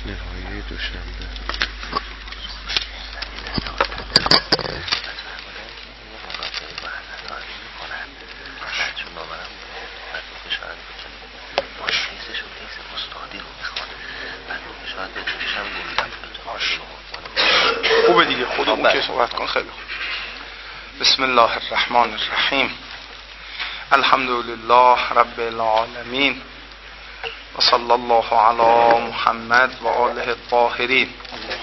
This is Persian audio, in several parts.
نهایی دوشنبه خوبه دیگه، خودمون که صحبت کن. خیلی خوب. بسم الله الرحمن الرحیم. الحمد لله رب العالمین و صلی الله علی محمد و آله الطاهرین.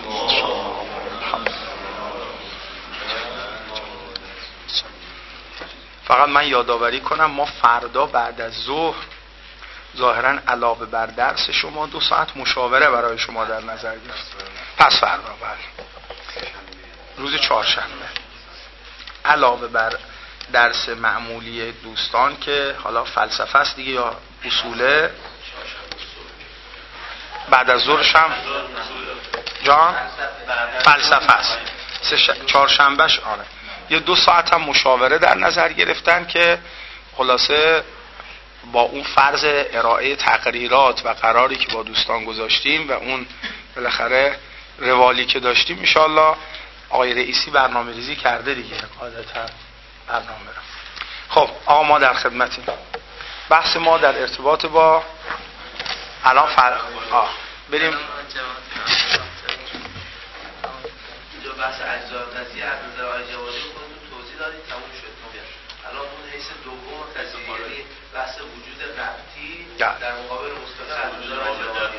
فقط من یادآوری کنم ما فردا بعد از ظهر ظاهرا علاوه بر درس شما 2 ساعت مشاوره برای شما در نظر گرفت. پس فردا روز چهارشنبه علاوه بر درس معمولی دوستان که حالا فلسفه است دیگه یا اصوله، بعد از ظهرش هم جان فلسفه است. چهارشنبهش آره یه 2 ساعت هم مشاوره در نظر گرفتن که خلاصه با اون فرض ارائه تقریرات و قراری که با دوستان گذاشتیم و اون بالاخره روالی که داشتیم انشالله آقای رئیسی برنامه ریزی کرده دیگه قاعدتا برنامه رو. خب آقا ما در خدمتیم. بحث ما در ارتباط با الان بریم اینجا بحث اجزا قضیه از نظر آقای جوادی رو توضیح دادید، تموم شد. الان اون حیث دوم قضیه بحث وجود ربطی در مقابل مصطلح از نظر آقای جوادی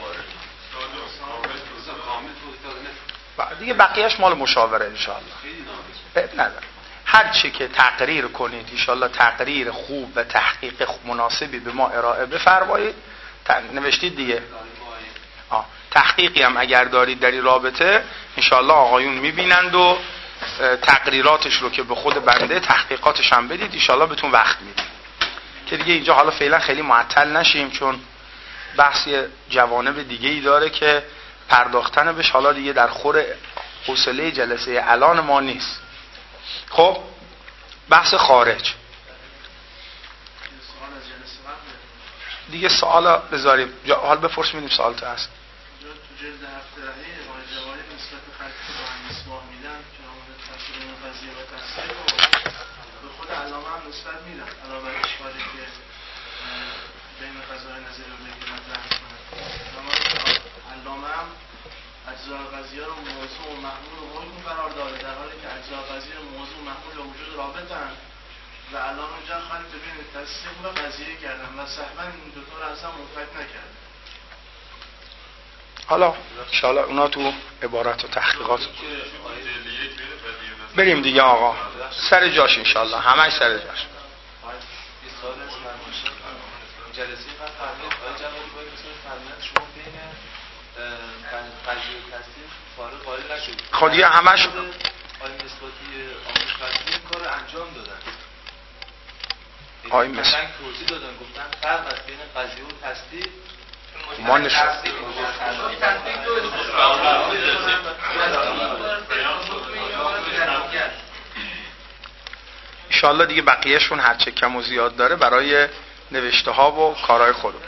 دیگه بقیهش مال مشاوره انشاءالله. نداره هر چی که تقریر کنید انشاءالله تقریر خوب و تحقیق مناسبی به ما ارائه بفرمایید. نوشتید دیگه تحقیقی هم اگر دارید در این رابطه انشاءالله آقایون میبینند و تقریراتش رو که به خود بنده تحقیقاتش هم بدید انشاءالله بهتون وقت میدید که دیگه اینجا حالا فعلا خیلی معطل نشیم چون بحثی جوانب دیگه ای داره که پرداختن بهش حالا دیگه در خور حوصله جلسه الان ما نیست. خب بحث خارج دیگه سوالا بذاریم حال بپرس میدیم سوال تو هست. تو جلد هفته رهی آقای جوانی نسبت به خرکی که با هم مصباح میدن که آمده تفسیر این قضیه و تفسیر به خود علامه هم نسبت میدن علاوه بر اشکالی که بین قضای نظری رو بگیرن بحث کنن. علامه هم اجزای قضیه رو موضوع و محمول و حکم قرار داده در حالی که اجزای قضیه موضوع و محمول و وجود رابطن و علامه جا خواهد ببینید تصدیق و قضیه کردن و صحبا این دوتا رو اصلا منفک نکردن. حالا انشاءالله اونا تو عبارت و تحقیقات بریم دیگه آقا سر جاش انشاءالله همش سر جاش. جلسه فرمایید آقای جوادی باید فرمایید شما بین قضیه و تصدیق فارغ قائل نشدید. خب دیگه همش آقای مصباحی آموزشی این کار انجام دادن. آقای مصباحی توضیح دادن گفتن فرق از بین قضیه و تصدیق ما نشون انشاءالله دیگه بقیهشون هر چه کم و زیاد داره برای نوشته ها و کارهای خودمون.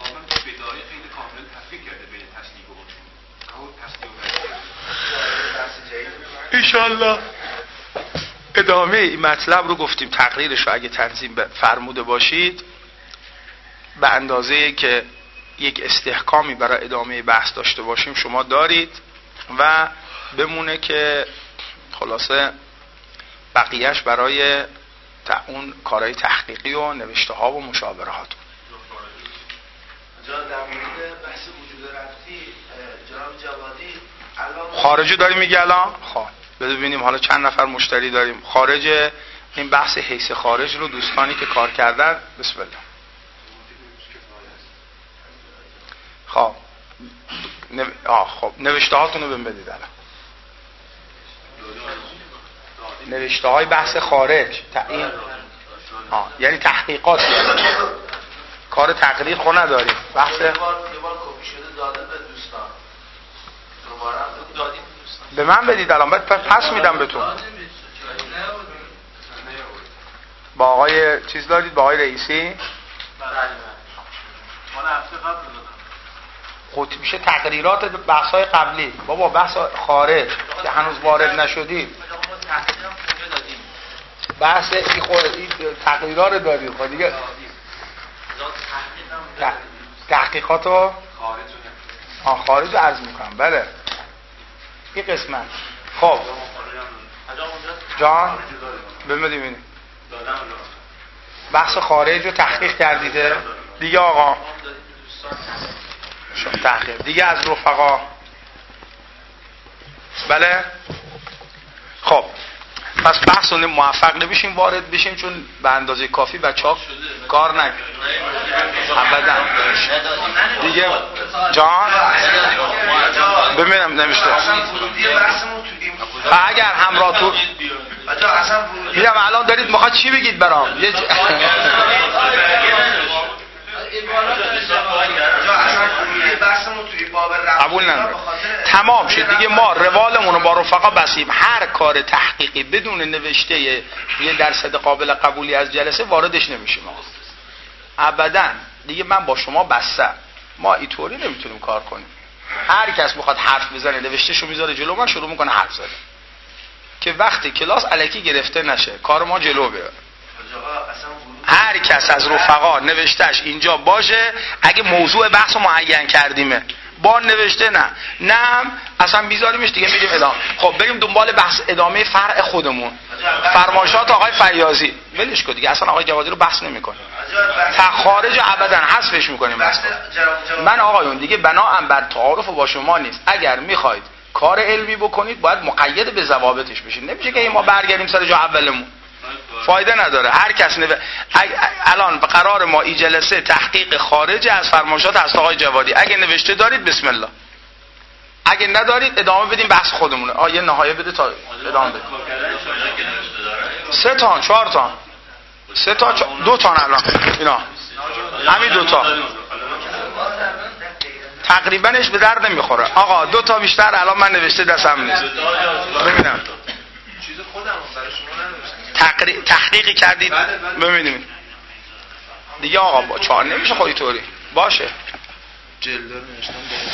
انشاءالله ادامه این مطلب رو گفتیم تقریرش رو اگه تنظیم فرموده باشید به اندازه که یک استحکامی برای ادامه بحث داشته باشیم شما دارید و بمونه که خلاصه بقیهش برای اون کارهای تحقیقی و نوشته ها و مشاورهات. جا در مورد بحث وجود ربطی جناب جوادی خارجی داریم میگه الان. خب ببینیم حالا چند نفر مشتری داریم خارج این بحث حیث خارج رو دوستانی که کار کردن بسم الله. خب خب نوشته هاتون رو بهم بدید الان. نوشته های بحث خارج این یعنی تحقیقات یعنی. کار تقریر خو نداریم بحث یه بار کپی شده داده به دوستان دوباره دادیم به من بدید الان بعد پس میدم بهتون. با آقای چیز دارید با آقای رئیسی؟ بله مال هفته قبل دادم. قطعی میشه تقریرات بحث‌های قبلی. بابا بحث خارج که هنوز وارد نشدیم، بحث این تقریرا رو داریم. خب دیگه تحقیقاتو خارج رو عرض میکنم. بله این قسمت. خب جان ببینیم اینه بحث خارج رو تحقیق کردیده دیگه آقا. تحقیق دیگه از رفقا. بله خب پس بحث رو موفق نمیشیم وارد بشیم چون به اندازه کافی بچه‌ها کار نکنن ابدا دیگه. جان ببینم نمیشه. اگر همراه تو میگم الان دارید میخواد چی بگید برام قبول ندارم. تمام شد دیگه. ما روالمون رو با رفقا بسیم. هر کار تحقیقی بدون نوشته یه درصد قابل قبولی از جلسه واردش نمیشیم ابدا دیگه. من با شما بستم. ما اینطوری نمیتونیم کار کنیم. هر کس میخواد حرف بزنه نوشتهشو میذاره جلو من شروع میکنه حرف زدن که وقتی کلاس الکی گرفته نشه کار ما جلو بره. هر کس از رفقا نوشتهش اینجا باشه. اگه موضوع بحث رو معین کردیمه با نوشته نه اصلا بیزاریمش دیگه میریم ادامه. خب بریم دنبال بحث ادامه فرع خودمون. فرمایشات آقای فیاضی ولش کن دیگه. اصلا آقای جوادی رو بحث نمی‌کنیم. خارج ابدا حذفش می‌کنیم. من آقایون دیگه بناام بر تعارف با شما نیست. اگر می‌خواید کار علمی بکنید باید مقید به ضوابطش بشین. نمیشه که ما برگردیم سر جا اولمون. فایده نداره. هر کس الان قرار ما این جلسه تحقیق خارج از فرمایشات از آقای جوادی. اگه نوشته دارید بسم الله، اگه ندارید ادامه بدیم بحث خودمونه. یه نهایه بده تا ادامه بدیم. 3 تا 4 تا 3 تا 2 تا الان اینا همین 2 تا تقریباش به درد نمیخوره آقا. 2 تا بیشتر الان من نوشته دستم نیست. ببینم چیز خودم برای شما ننوشتم. تحقیقی کردید ببینیم دیگه آقا. با 4 نمیشه خودی طوری باشه. جلد نوشتم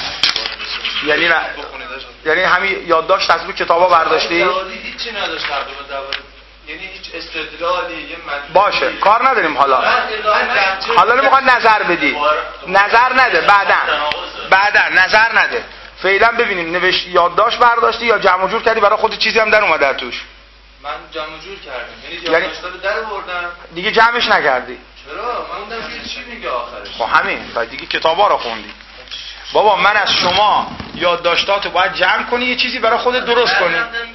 یعنی همین یادداشت از روی کتابا برداشتی؟ هیچی نداشت یعنی هیچ استدلالی یه باشه کار نداریم. حالا نمیخواد نظر بدی. نظر نده بعدا نظر نده. فعلا ببینیم نوشت یادداشت برداشتی یا جمع جور کردی برای خود چیزی هم در اومده توش. من جمع جور کردم. یعنی یادداشت‌ها رو در آوردم دیگه جمعش نکردی. چرا؟ من موندم که چی میگه آخرش. خب همین بعد دیگه کتابا رو خوندی. بابا من از شما یادداشتاتو باید جمع کنی یه چیزی برای خودت درست کنی.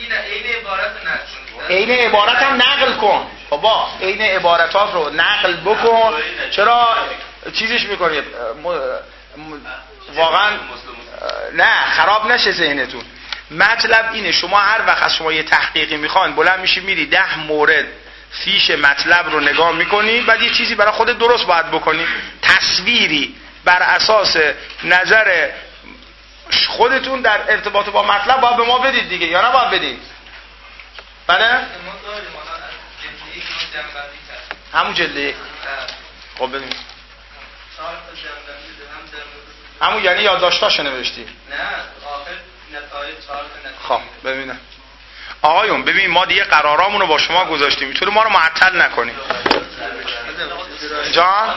عین عبارت هم نقل کن. بابا عین عبارتات رو نقل بکن. چرا چیزش میکنید واقعا نه خراب نشه ذهنتون. مطلب اینه شما هر وقت از شما یه تحقیقی میخوان بلند میشی میری 10 مورد فیش مطلب رو نگاه میکنی بعد یه چیزی برای خودت درست باید بکنی. تصویری بر اساس نظر خودتون در ارتباط با مطلب باید به ما بدید دیگه یا نه باید بدید؟ بله؟ همون جلده خب ببینیم همون یعنی یادداشتاشو نوشتی؟ نه آخر نتایج 4 تا خب ببینم آقایون ببین ما دیگه قرارامون رو با شما گذاشتیم اینطوری ما رو معطل نکنیم. جان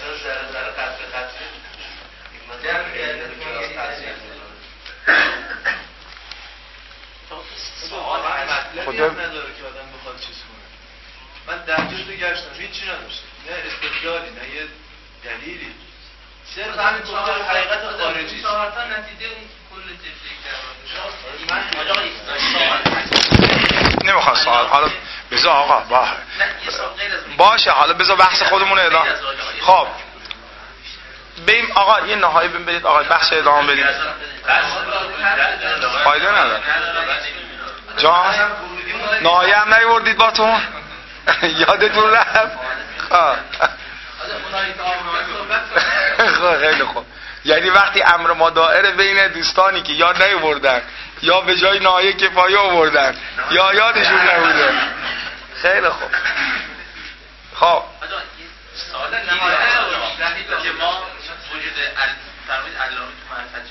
خدا نداره که آدم بخواد چیز کنه. من 10 جلد گشتم هیچی نداشتم. نه استدلالی نه یه دلیلی. صرف همین گفته حقیقت خارجی. 4 تا نتیجه کل جلسه نمیخواد سوال. حالا بذار آقا باشه حالا بذار بحث خودمون ادامه. خب بریم آقا یه نهایی بدید آقا بحث ادامه بدید. فایده نداره. جان نهایی هم نیوردید با تو یادتون رفت. خیلی خوب. یعنی وقتی امر ما دائره بین دوستانی که یا نیوردن یا به جای نهایی کفایه آوردن یا یادشون نبوده. خیلی خوب. خب سوال نهایی که ما وجود فرمایید علامه تو معرفت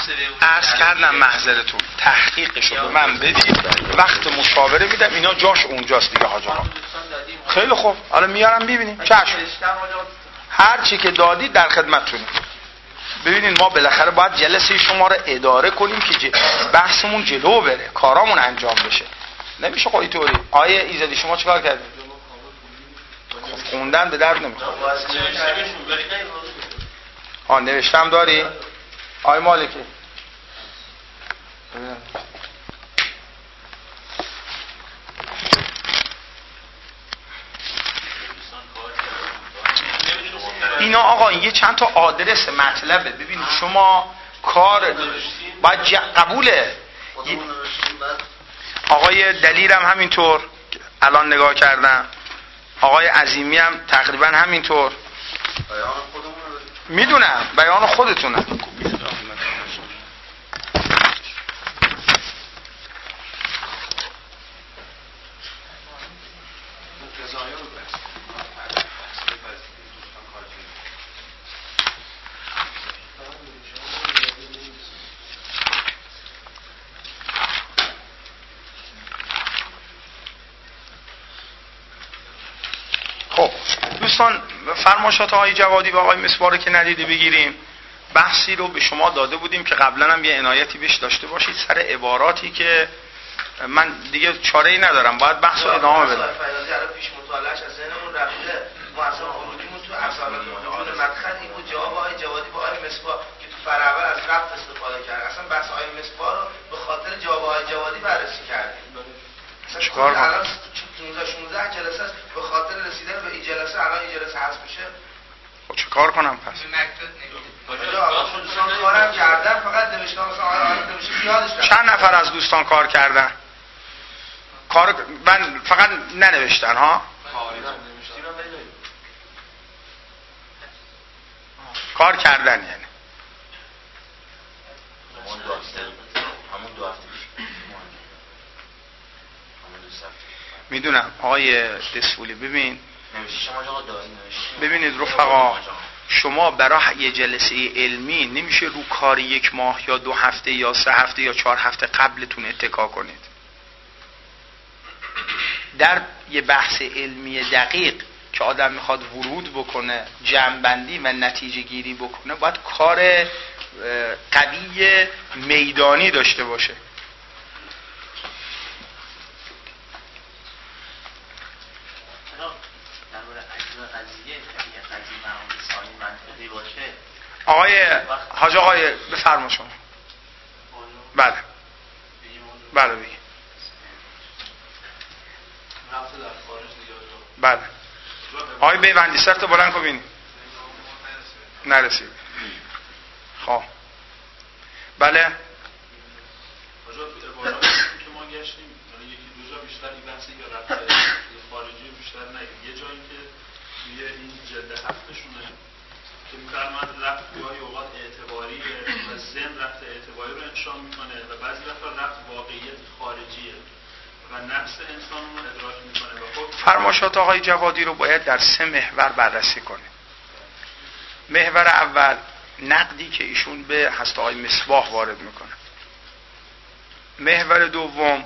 عرض کردم محضرتون تحقیقشو به من بدید، وقت مشاوره میدم. اینا جاش اونجاست دیگه حاج آقا. خیلی خوب، حالا میارم ببینیم. چشم، هر چی که دادید در خدمتتونه. ببینید ما بالاخره باید جلسه شما رو اداره کنیم که بحثمون جلو بره، کارامون انجام بشه. نمیشه خب اینطوری. آیه ایزدی شما چیکار کردید؟ خوندن به درد نمیخوره. نوشتم داری؟ آیه مالکی اینا آقا یه چند تا آدرس مطلبه. ببینید شما کار باید قبوله. آقای دلیرم همینطور الان نگاه کردم، آقای عظیمی هم تقریبا همینطور. میدونم بیان خودتونه. خب دوستان، فرمایشات آقای جوادی و آقای مصباح رو که ندیده بگیریم. بحثی رو به شما داده بودیم که قبلا هم یه عنایتی بهش داشته باشید سر عباراتی که من دیگه چاره‌ای ندارم، باید بحث رو ادامه بدم. پیش مطالعه‌اش از ذهنمون رفته. ما اصلا ورودیمون تو اصالت موجود مدخل این بود، جواب آقای جوادی با آقای مصباح که تو فراول از ربط استفاده کرد. اصلا بحث آقای مصباح رو به خاطر جواب آقای جوادی بررسی کردیم. چیکار کنم؟ الان 15 جلسه است به خاطر رسیدن به این جلسه الان این جلسه حذف میشه. خب چه کار کنم پس؟ دوستان کارم کردن، فقط نوشتم مثلا آقای نوشته یادش رفت. چند نفر از دوستان کار کردن؟ من فقط ننوشتن ها؟ کار کردن یعنی میدونم آقای دسفولی. ببینید رفقا، شما برای یه جلسه علمی نمیشه رو کار 1 ماه یا 2 هفته یا 3 هفته یا 4 هفته قبلتون اتکا کنید. در یه بحث علمی دقیق که آدم میخواد ورود بکنه، جمع‌بندی و نتیجه گیری بکنه، باید کار قوی میدانی داشته باشه. آقای حاج آقای بفرما شما. بله بله بگی. بله آقای بیوندی سرت بلند کن بینی. نرسید. خب بله که ما گشتیم یکی دو جا بیشتر این بحثی که رفت خارجی بیشتر نگیم. یه جایی که توی این جلد 7شونه که می‌فرماد رفت گاهی اوقات اعتباریه و ذهن رفت اعتباری رو انشا میکنه و بعضی وقتا رفت واقعیت خارجیه و نفس انسان رو ادراک میکنه. و خب فرمایشات آقای جوادی رو باید در 3 محور بررسی کنیم. محور اول نقدی که ایشون به هست آقای مصباح وارد میکنه. محور دوم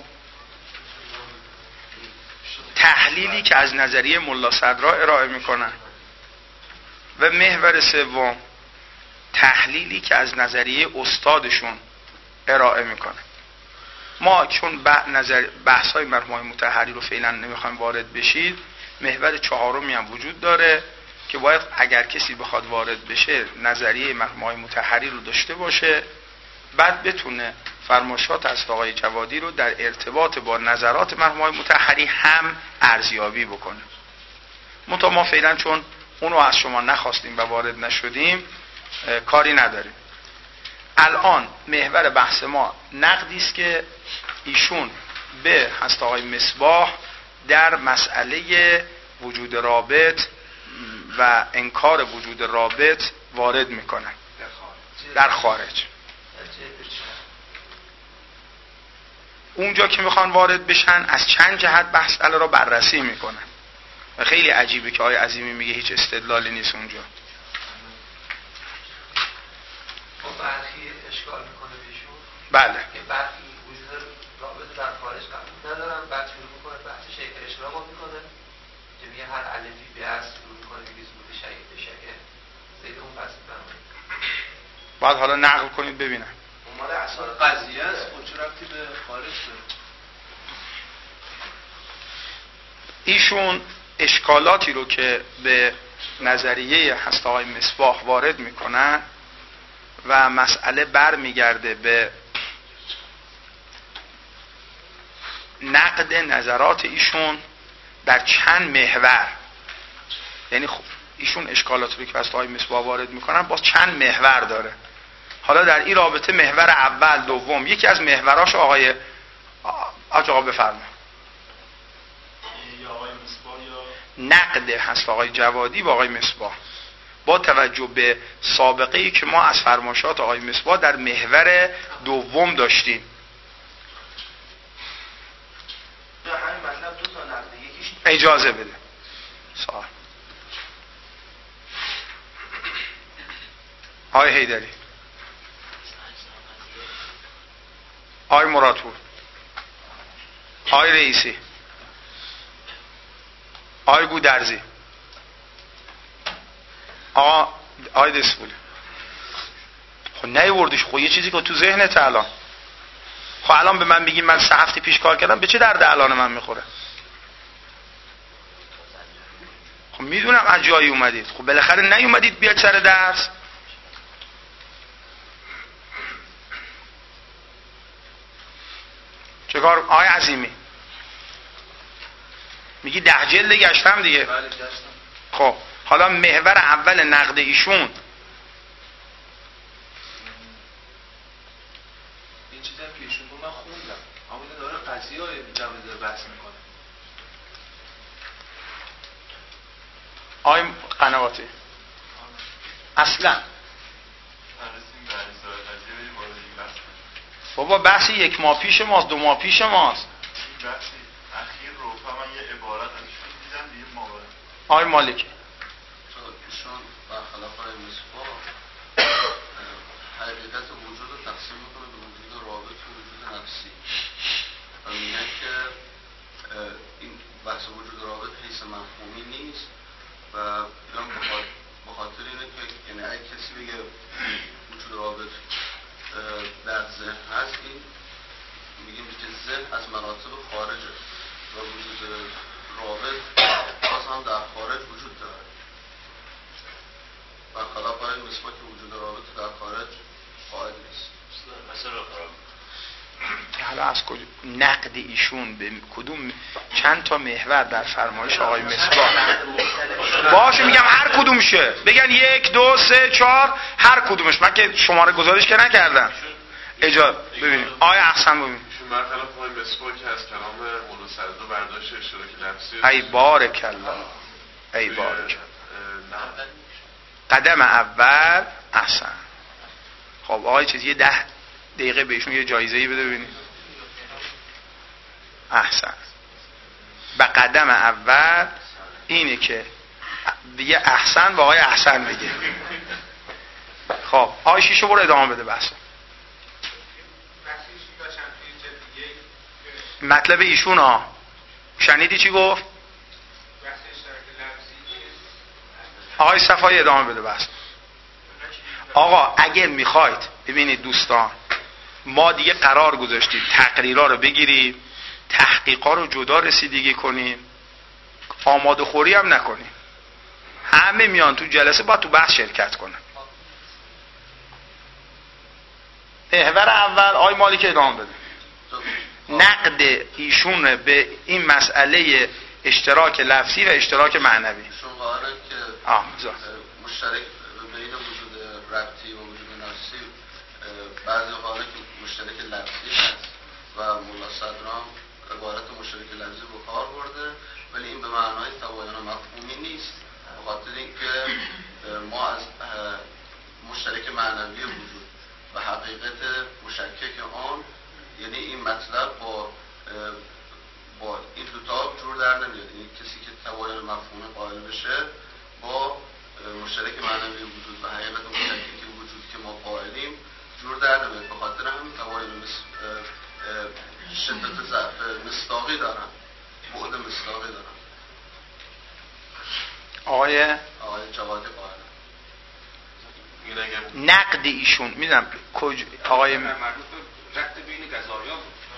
تحلیلی که از نظریه ملا صدرا ارائه میکنن و محور سوم تحلیلی که از نظریه استادشون ارائه میکنه. ما چون بحث های مرحوم مطهری رو فعلا نمیخوایم وارد بشید، محور 4 هم وجود داره که باید اگر کسی بخواد وارد بشه نظریه مرحوم مطهری رو داشته باشه، بعد بتونه فرمایشات از آقای جوادی رو در ارتباط با نظرات مرحوم مطهری هم ارزیابی بکنه. ما فعلا چون اونو از شما نخواستیم و وارد نشدیم کاری نداریم. الان محور بحث ما نقدی است که ایشون به هست آقای مصباح در مسئله وجود رابط و انکار وجود رابط وارد میکنن در خارج. اونجا که میخوان وارد بشن از چند جهت مسئله را بررسی میکنن و خیلی عجیبه که آقای عظیمی میگه هیچ استدلالی نیست اونجا. برخی اشکال میکنه بهشون. بله. که برخی وجود رابطه در خارج قبول ندارن، بعد شروع میکنه بحث شیء اشراق میکنه که میگه هر الفی به اصل شروع میکنه میگه زود شیء به شیء زید اون پس بفرمایید. بعد حالا نقل کنید ببینم. مال اصل قضیه است، خود چه ربطی به خارج داره؟ ایشون اشکالاتی رو که به نظریه هست آقای مصباح وارد میکنن و مسئله بر میگرده به نقد نظرات ایشون در چند محور. یعنی خب ایشون اشکالاتی رو که هست آقای مصباح وارد میکنن باز چند محور داره. حالا در این رابطه محور اول دوم یکی از محوراش آقای بفرمایید. نقد هست آقای جوادی با آقای مصباح با توجه به سابقه ای که ما از فرمایشات آقای مصباح در محور دوم داشتیم. اجازه بده سوال آقای حیدری، آقای مرادپور، آقای رئیسی، آقای گودرزی، آقای دسپولی. خب نیوردیش، خب یه چیزی که تو ذهنت الان. خب الان به من بگید من 3 هفته پیش کار کردم به چه درد الان من میخوره؟ خب میدونم از جایی اومدید، خب بالاخره نیومدید بیاد سر درس. چیکار آقای عظیمی؟ میگی 10 جلد گشتم دیگه. بله گشتم. خب حالا محور اول نقد ایشون این چیزی که ایشون رو من خوندم، اما این داره قضیه های جواب بحث میکنه. آقای قنواتی اصلا بابا بحث 1 ماه پیش ماست، 2 ماه پیش ماست. بحث اخیر رو من یه عبارت ازشون دیدم دیگه ماورد. آقای مالکی ایشون برخلاف آقای مصباح حقیقت وجود رو تقسیم میکنه به وجود رابط و وجود نفسی و میگن که این بحث وجود رابط حیث مفهومی نیست و اینا به خاطر اینه که یعنی اگه کسی بگه وجود رابط در ذهن هست، این میگیم که ذهن از مراتب خارجه و وجود رابط باز هم در خارج وجود داره. برخلاف آقای مصباح که وجود رابط در خارج قائل نیست. حالا از کجا نقد ایشون به کدوم چند تا محور در فرمایش آقای مصباح باشه میگم هر کدوم شه بگن 1 2 3 4 هر کدومش، من که شماره گزارش که نکردم. اجازه ببینیم آقای احسن ببینیم ایشون برخلاف آقای مصباح که از کلام مولوی برداشت اشتراک لفظی ای بارک الله ای بارک قدم اول احسن. خب آقای چیزی 10 دقیقه بهشون یه جایزه‌ای بده ببینید. احسن. به قدم اول اینه که دیگه احسن با آقای احسن بگه. خب آقای شیشو برو ادامه بده بحث. مطلب ایشون ها شنیدی چی گفت؟ آقای صفایی ادامه بده بحث. آقا اگر میخواید ببینید دوستان، ما دیگه قرار گذاشتیم تقریرها رو بگیریم، تحقیقا رو جدا رسیدگی کنیم، آماده خوری هم نکنیم. همه میان تو جلسه با تو بحث شرکت کنن. محور اول آقای مالک ادامه بده. نقد ایشون به این مسئله اشتراک لفظی و اشتراک معنوی. ایشون قائلن که مشترک بین وجود ربطی و وجود نفسی بعضی قائلن که مشترک لفظی هست و مولا صدرام عبارت مشترک لفظی رو کار برده، ولی این به معنای تباین مفهومی نیست، به خاطر اینکه ما از مشترک معنوی وجود و حقیقت مشکک آن، یعنی این مطلب با این دوتا جور در نمیاد. یعنی کسی که تباین مفهومی قائل بشه با مشترک معنوی وجود و حقیقت مشکک وجود که ما قائلیم جور در نمیاد. به خاطر همین فواید شدت ضعف مصداقی دارن، بعد مصداقی دارن. آقای جوادی قائل نقد ایشون میدونم آقای مربوط به رد بین قضایا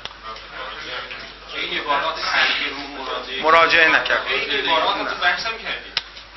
این عبارات خارجی رو مراجعه نکرد. این عبارات رو بحث هم کردیم.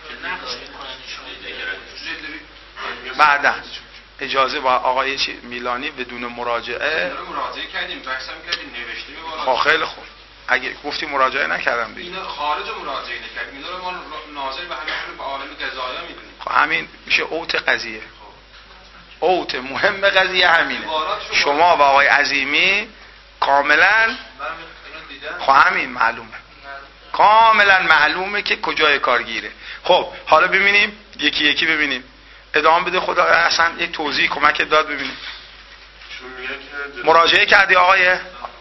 بعدا اجازه با آقای میلانی بدون مراجعه کردیم، بحث هم کردیم، نوشتیم عبارات. خب خیلی خوب. اگه گفتی مراجعه نکردم دیگه. اینا خارج مراجعه نکردیم. اینا رو ما ناظر به همین به عالم قضایا میدونیم. خب همین میشه اوت قضیه. اوت مهم قضیه همینه. شما و آقای عظیمی کاملا خب همین معلومه، کاملا معلومه که کجای کارگیره. خب حالا ببینیم یکی یکی ببینیم. ادامه بده خدا اصلا یک توضیح کمک داد ببینیم. مراجعه کردی آقای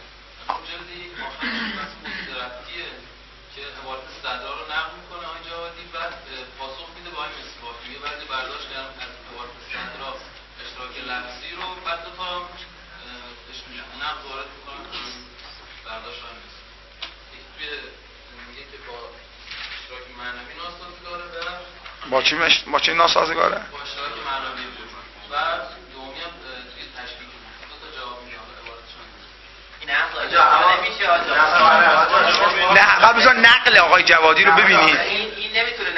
صدرا رو نقل میکنه آنجا جوادی، بعد پاسخ میده با این مصباح میگه بعد برداشت کردم از عبارت صدرا اشتراک لفظی رو، بعد دو تا نقل وارد میکنم برداشت هم نیست. میگه که با اشتراک معنوی ناسازگاره با چی ناسازگاره؟ با اشتراک معنوی بود. بعد دومی هم توی تشبیه دو تا جواب میده عبارتشون. نه قبل از نقل آقای جوادی رو ببینید. این نمیتونه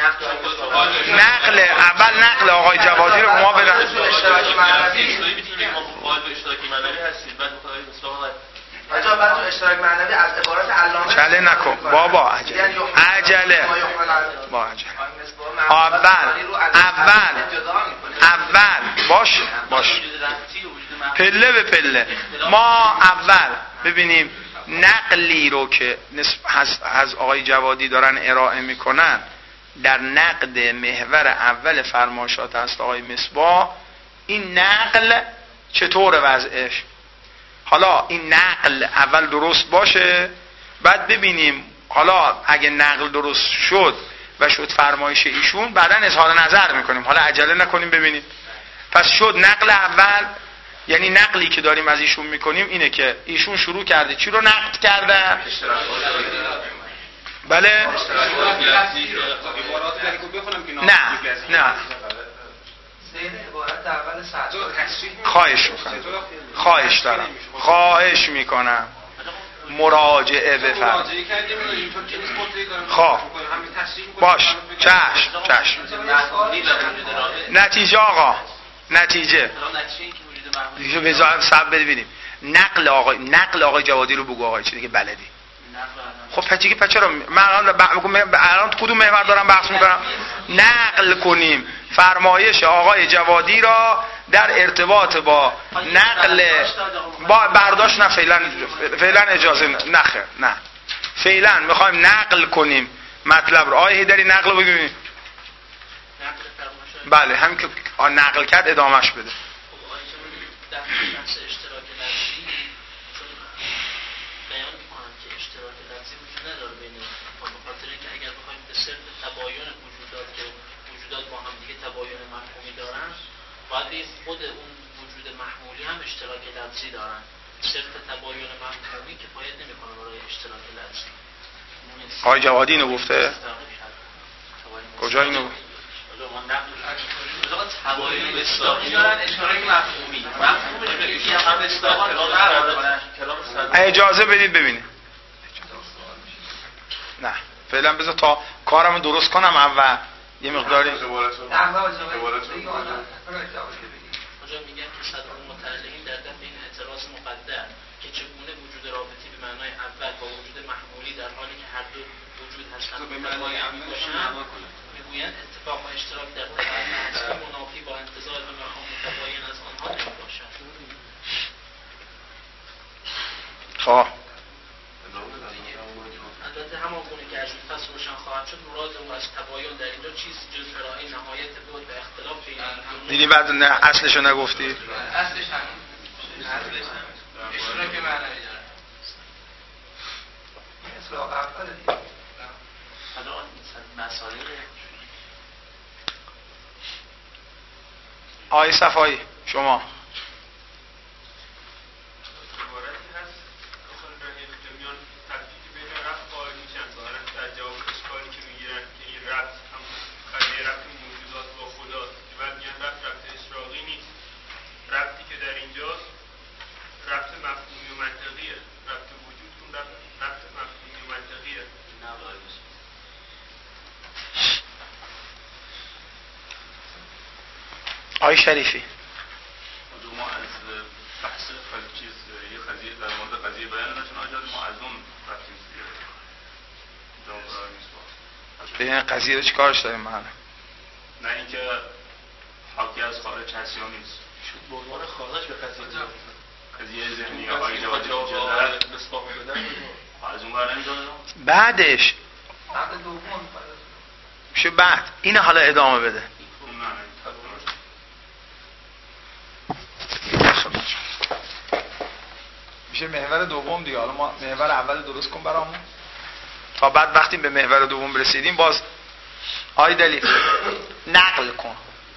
نقل اول نقل آقای جوادی رو ما بدن. اشتراک معنوی اشتراک معنوی هستید. بعد بعد تو اشتراک معنوی از عبارات علامه چله نکن بابا، عجله با عجله. اول باش پله به پله. ما اول ببینیم نقلی رو که از آقای جوادی دارن ارائه میکنن در نقد محور اول فرمایشات هست آقای مصباح. این نقل چطور وضعش؟ حالا این نقل اول درست باشه، بعد ببینیم حالا اگه نقل درست شد و شد فرمایش ایشون بعداً اظهار نظر میکنیم. حالا عجله نکنیم ببینیم. پس شد نقل اول، یعنی نقلی که داریم از ایشون میکنیم اینه که ایشون شروع کرده چی رو نقد کرده؟ بله؟ نه خواهش میکنم مراجعه بفرم. خب باش چشم. نتیجه آقا، نتیجه بذار سب ببینیم. نقل آقای جوادی رو بگو آقای چی دیگه بلدی. خب چرا من الان کدوم محور دارم بحث میکنم؟ نقل کنیم فرمایش آقای جوادی را در ارتباط با نقل با برداشت. نه فعلا اجازه نه فعلا میخوایم نقل کنیم مطلب رو. آقای هیدری نقل بگیم. بله همین که نقل کرد ادامهش بده. نداره بین به خاطر اینکه اگر بخوایم به صرف تباین وجودات که وجودات با هم دیگه تباین مفهومی دارن، باید خود اون وجود محمولی هم اشتراک لفظی دارن. صرف تباین مفهومی کفایت نمیکنه برای اشتراک لفظی. آقای جوادی اینو گفته؟ کجا اینو؟ تباین مصداقی دارن، اشتراک مفهومی. مفهومی که هم مصداقان اجازه بدید ببینید. نه فعلا بذار تا کارمو درست کنم اول یه مقداری. کجا میگن که صدر المتعلقین در دفع این اعتراض مقدر که چگونه وجود رابطی به معنای اول با وجود محمولی در حالی که هر دو وجود هستند به معنای اول باشند، میگویند اتفاق و اشتراک در طبیعت هستی منافی با انتزاع به مفهوم متباین از آنها نمیباشد. خب البته همان گونه که از این پس روشن خواهد شد مراد او از تباین در اینجا چیزی جز ارائه نهایت بود به اختلاف بین دیدی بعد نه اصلشو نگفتی؟ اصلش همین اشتراک معنوی داره. اصلاح اول دیگه حالا مسائل آقای صفایی شما آقای شریفی ما از بحث چیز یه قضیه در مورد قضیه بیان داشتن آجاد ما از اون رفتیم جواب نیست به این قضیه رو چیکارش داریم معنا؟ نه اینکه حاکی از خارج هست یا نیست شد به عنوان خارج به قضیه ذهنی یا آقای جوادی جلد مصباح بدن از اون ور نمیدونه بعدش میشه بعد این حالا ادامه بده میشه محور دوم دیگه. حالا ما محور اول درست کن برامون تا بعد وقتی به محور دوم رسیدیم باز آی دلیل نقل کن.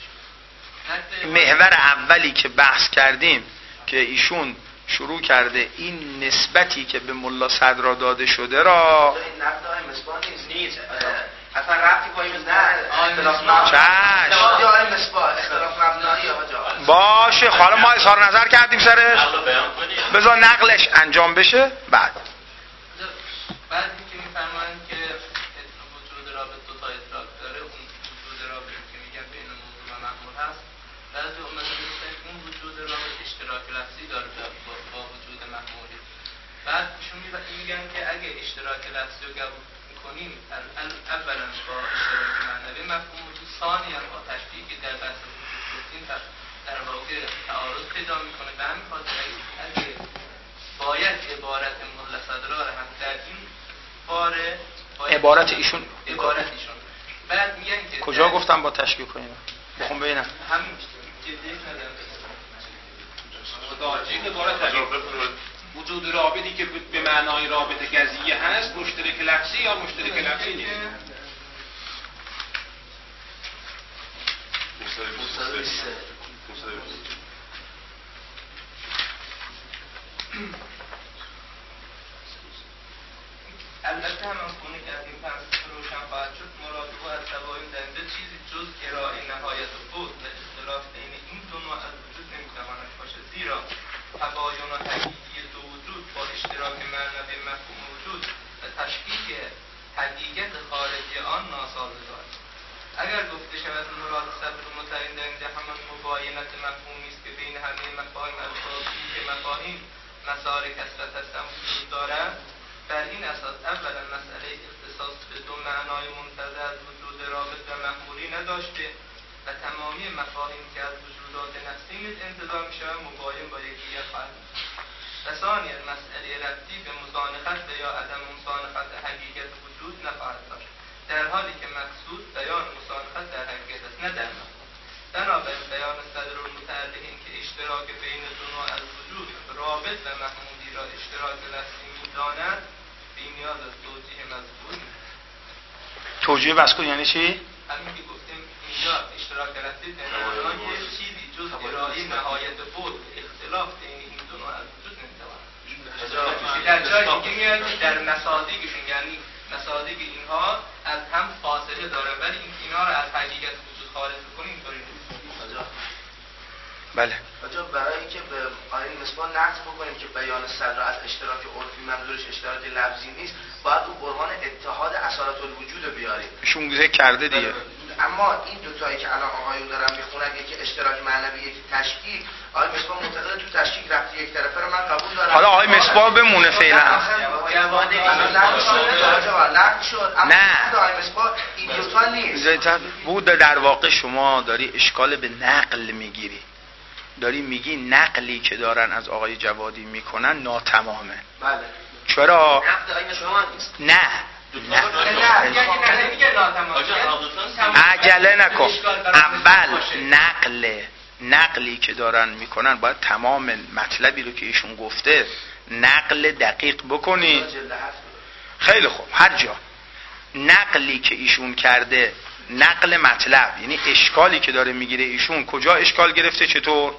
محور اولی که بحث کردیم که ایشون شروع کرده این نسبتی که به ملا صدرا داده شده را این نقد آقای مصباح نیست اصلا ربطی با این اختلاف مبنایی باشه. حالا ما اظهار نظر کردیم سرش، بذار نقلش انجام بشه. بعد که میفرمایند که وجود رابط دو تا ادراک داره، اون وجود رابطی که میگن بین موضوع و مأمور هست، بعضی اومدن میگن اون وجود رابط اشتراک لفظی داره با وجود مأموری. بعد ایشون میگن که اگه اشتراک لفظی رو قبول کنیم اولا با اشتراک معنوی مفهوم وجود، ثانیا با تشبیهی که در بحث وجود گفتیم در واقع تعارض پیدا میکنه. به همین خاطر اگه باید عبارت ملا صدرا هم در این باره عبارت ایشون بعد میگن که کجا گفتم با تشبیه کنیم؟ بخون ببینم. همین جدیت ندارم. وجود رابطی که به معنای رابط قضیه هست مشترک لفظی یا مشترک لفظی نیست؟ البته هم خونه که از این پنج روشن خواهد شد مراد او از تباین در اینجا چیزی جز ارائه نهایت بود و اختلاف بین این دو نوع از وجود نمیتواند باشه، زیرا تباین و حقیقی دو وجود با اشتراک معنوی مفهوم وجود و تشکیک حقیقت خارجی آن ناسازگار است. اگر گفته شود مراد صدر متعین در اینجا همان مباینت مفهومی است که بین همه مفاهیم الفاظی که مفاهیم مسار کثرت هستند وجود دارد، بر این اساس اولا مسئله اختصاص به دو معنای منتزع از وجود رابط و مأموری نداشته و تمامی مفاهیم که از وجودات نفسی انتزاع میشوند مباین با یکدیگر خواهد بود. و ثانیا مسئله ربطی به مزانقت و یا عدم مزانقت حقیقت وجود نخواهد داشت، در حالی که مقصود بیان مزانقت در حقیقت است نه در مفهوم. بنابراین بیان صدر المتعلق این که اشتراک بین دو نوع از وجود رابط و محمودی را اشتراک لفظی می‌داند بی نیاز از توجیه مذکور نیست. توجیه مذکور یعنی چی؟ همین که گفتیم اینجا اشتراک لفظی در معنای چیزی جز ارائه نهایت بود اختلاف بین این دو نوع از وجود نمی‌تواند. در جای دیگه میاد در مصادیقشون، یعنی مصادیق اینها از هم فاصله دارن ولی اینها رو از حقیقت وجود خارج کنیم اینطوری نیست. بله. آجا برای اینکه به آیین مصباح نقض بکنیم که بیان صدر از اشتراک عرفی منظورش اشتراک لفظی نیست، باید او برهان اتحاد اصالت الوجود رو بیاریم. ایشون ذکر کرده دیگه. اما این دو تایی که الان آقایون دارن میخونن، یکی اشتراک معنوی یکی تشکیک، آقای مصباح معتقد تو تشکیک رفتی یک طرفه رو من قبول دارم. حالا آقای مصباح بمونه فعلا. نه آقای مصباح این دو تا نیست. بود در واقع شما داری اشکال به نقل میگیری. داری میگی نقلی که دارن از آقای جوادی میکنن ناتمامه. بله. چرا؟ نقد آقای مصباح نیست. نه. عجله نکن. اول نقلی که دارن میکنن باید تمام مطلبی رو که ایشون گفته نقل دقیق بکنی. خیلی خوب. هر جا نقلی که ایشون کرده نقل مطلب، یعنی اشکالی که داره میگیره ایشون کجا اشکال گرفته؟ چطور؟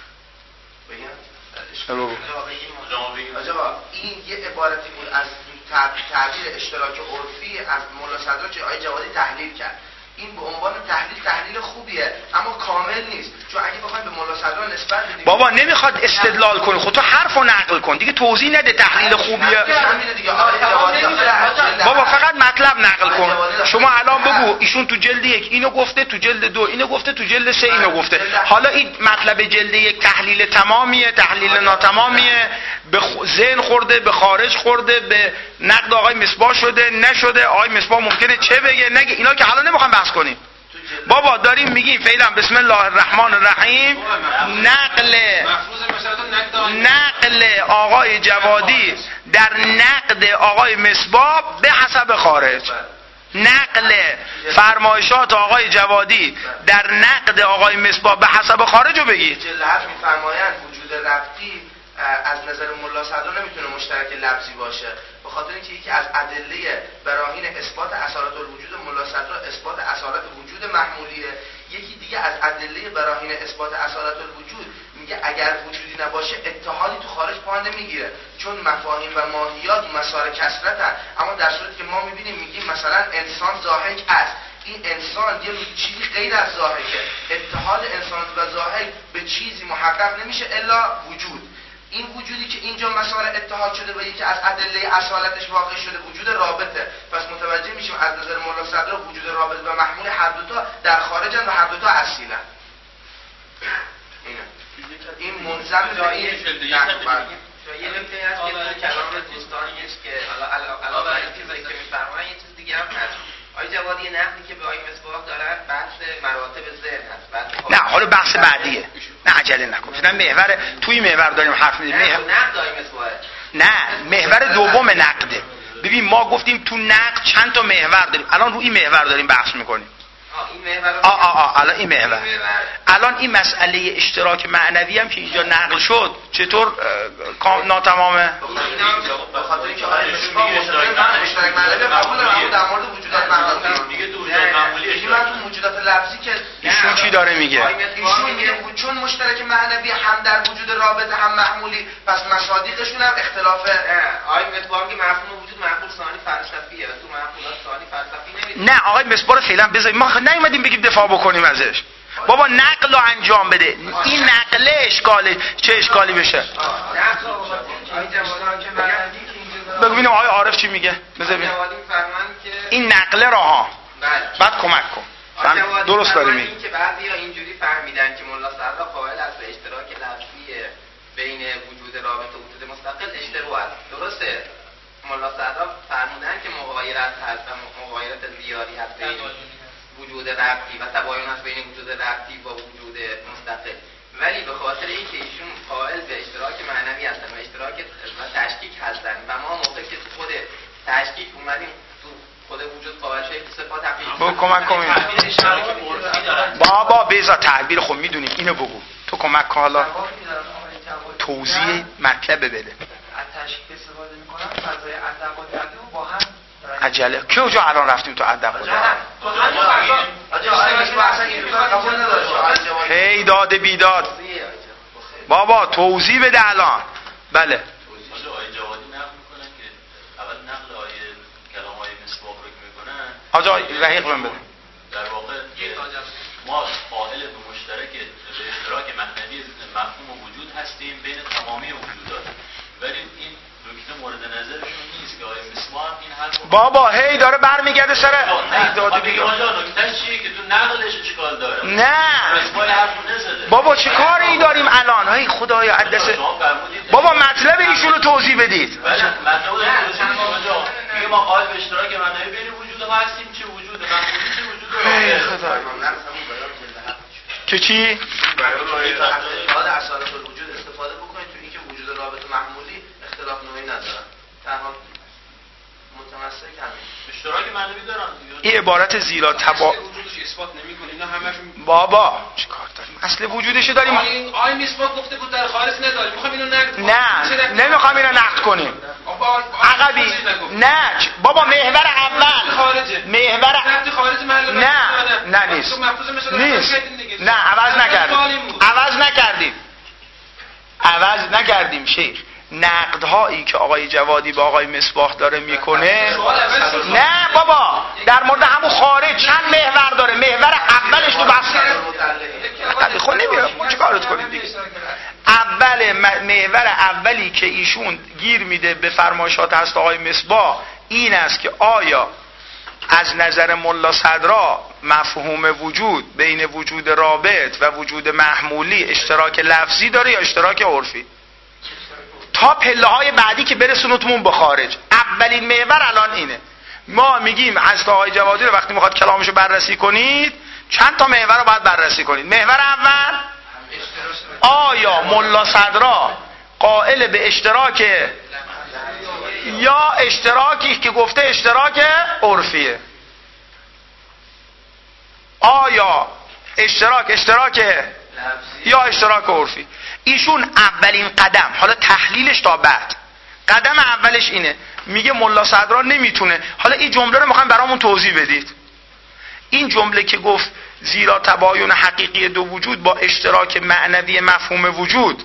این یه عبارتی بود از تعبیر اشتراک عرفی از ملا صدرا که آقای جوادی تحلیل کرد. این به عنوان تحلیل خوبیه اما کامل نیست، چون اگه بخوایم به ملا صدرا نسبت بدیم بابا نمیخواد استدلال کنی، خود تو حرفو نقل کن دیگه، توضیح نده تحلیل خوبیه. بابا فقط مطلب نقل کن. شما الان بگو ایشون تو جلد 1 اینو گفته، تو جلد 2 اینو گفته، تو جلد 3 اینو گفته. حالا این مطلب جلد 1 تحلیل تمامیه، تحلیل ناتمامیه، به ذهن خورده، به خارج خورده، به نقد آقای مصباح شده نشده، آقای مصباح ممکنه چه بگه نگه، اینا که حالا نمیخوام بحث کنیم. بابا داریم میگیم فعلا بسم الله الرحمن الرحیم، نقل آقای جوادی در نقد آقای مصباح به حسب خارج، نقل فرمایشات آقای جوادی در نقد آقای مصباح به حسب خارج رو بگید. جلحت میفرمایند وجود ربطی از نظر ملا صدرا نمیتونه مشترک لفظی باشه، به خاطر اینکه یکی از ادله براهین اثبات اصالت الوجود ملا صدرا اثبات اصالت وجود محمولیه، یکی دیگه از ادله براهین اثبات اصالت الوجود میگه اگر وجودی نباشه اتحادی تو خارج پا نمیگیره، چون مفاهیم و ماهیات مسار کثرتن، اما در صورتی که ما میبینیم میگیم مثلا انسان ضاحک است، این انسان یه چیزی غیر از ضاحکه، اتحاد انسان و ضاحک به چیزی محقق نمیشه الا وجود. این وجودی که اینجا مسائل اتحاد شده و یکی از ادله اصالتش واقع شده وجود رابطه، پس متوجه میشیم از نظر مولا صدرا وجود رابطه و محمول هر دوتا در خارجن و هر دوتا اصیلن. این منظم به این یه نکته هست که کلام دوستانی است که علاوه بر این چیزایی که میفرمایند یه چیز دیگه هم هست. آقای جوادی نقدی که به آقای مصباح دارن بحث مراتب ذهن هست. نه حالا بحث بعدیه، نه عجله نکن، نه محور توی محور داریم حرف میزنیم. نقد آقای مصباح نه محور دوم نقده. ببین ما گفتیم تو نقد چند تا محور داریم، الان روی این محور داریم بحث میکنیم. الان این محور، الان این مسئله اشتراک معنوی هم که اینجا نقل شد چطور ناتمامه؟ به خاطر اینکه اشتراک معنوی قبول دارم در مورد وجودات معمولی دیگه وجودات معمولی من تو موجودات لفظی که ایشون چی داره میگه؟ ایشون میگه چون مشترک معنوی هم در وجود رابطه هم محمولی، پس مصادیقشون هم اختلافه. آقای مصباح میگه مفهوم وجود معقول ثانی فلسفیه و تو معقولات ثانی فلسفی نمیشه. نه آقای مصباح فعلا بذارید، ما نیومدیم بگیم دفاع بکنیم ازش. بابا نقل رو انجام بده، این نقل اشکاله، چه اشکالی بشه؟ بگو ببینم آقای عارف چی میگه. بذار ببینم این نقله را ها بعد کمک کن. درست داری میگی که بعضیا اینجوری فهمیدن که ملا صدرا قائل است به اشتراک لفظی بین وجود رابطه و وجود مستقل اشتراک است. درسته ملا صدرا فرمودن که مغایرت هست و مغایرت زیادی هست بین وجود ربطی و تباین هست بین وجود ربطی و وجود مستقل، ولی به خاطر اینکه ایشون قائل به اشتراک معنوی هستن و اشتراک و تشکیک هستن و ما موقعی که خود تشکیک اومدیم تو خود وجود قائل شدیم صفات حقیقی کمک کنیم. بابا بیزا تعبیر خب میدونیم اینو بگو تو کمک کن، حالا توضیح مطلب بده. از تشکیک استفاده میکنم فضای ادب و تدبیر با هم عجله کجا الان رفتیم تو ادب خدا؟ هی داد بیداد بابا توضیح بده الان. بله آقای جوادی نقل میکنن که اول نقل کلام های مصباح رو میکنن آجا رحیق بهم بده. در واقع ما قائل به مشترک به اشتراک معنوی مفهوم وجود هستیم بین تمامی وجودات، ولی این نکته مورد نظرشون نیست که آقای مصباح این حرف بابا هی داره برمیگرده سر داد بیداد. نکته چیه که تو نقلش اشکال داره؟ نه مصباح حرفو نزده. بابا چه کاری داریم الان؟ هی خدایا قدس بابا مطلب ایشونو توضیح بدید. مطلب اونجا میگه ما قائل به اشتراک معنوی بین وجود ما هستیم، چه وجود محمولی چه وجود که چی؟ برای اتحاد اصالت الوجود استفاده بکنید تو اینکه وجود رابطه محمولی اختلاف نوعی ندارن، تنها متمسک همین اشتراک معنوی دارن. این عبارت زیرا تبا وجودش اثبات نمیکنه، اینا همشون بابا چیکار داریم؟ اصل وجودش داریم. آقای مصباح گفته بود در خارج نداریم، میخوام اینو نقد کنیم. نه نمیخوام اینو نقد کنیم. عقبی نه بابا محور اول خارجه، محور خارج محل نه نیست نه عوض نکردیم شیخ. نقدهایی که آقای جوادی به آقای مصباح داره میکنه نه بابا در مورد همون خارج چند محور داره. محور اولش تو بحث خود نمیره چیکارت کنیم دیگه. محور اولی که ایشون گیر میده به فرمایشات هست آقای مصباح این است که آیا از نظر ملا صدرا مفهوم وجود بین وجود رابط و وجود محمولی اشتراک لفظی داره یا اشتراک عرفی؟ تا پله های بعدی که برسونتمون به خارج. اولین محور الان اینه. ما میگیم از آقای جوادی رو وقتی میخواد کلامشو بررسی کنید چند تا محور رو باید بررسی کنید. محور اول آیا ملا صدرا قائل به اشتراک یا اشتراکی که گفته اشتراک عرفیه؟ آیا اشتراک یا اشتراک عرفی؟ ایشون اولین قدم، حالا تحلیلش تا بعد، قدم اولش اینه، میگه ملا صدرا نمیتونه. حالا این جمله رو میخوایم برامون توضیح بدید. این جمله که گفت زیرا تباین حقیقی دو وجود با اشتراک معنوی مفهوم وجود،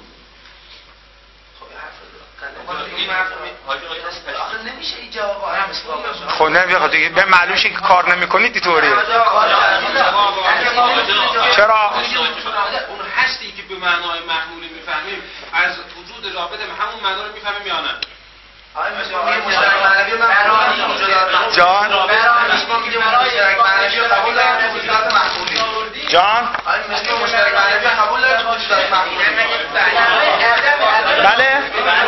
خب نمیخواد دیگه به معلومه که کار نمیکنید اینطوریه. چرا؟ اون هستی که به معنای محمولی میفهمیم از وجود رابطه همون معنا رو میفهمیم یا نه؟ جان بله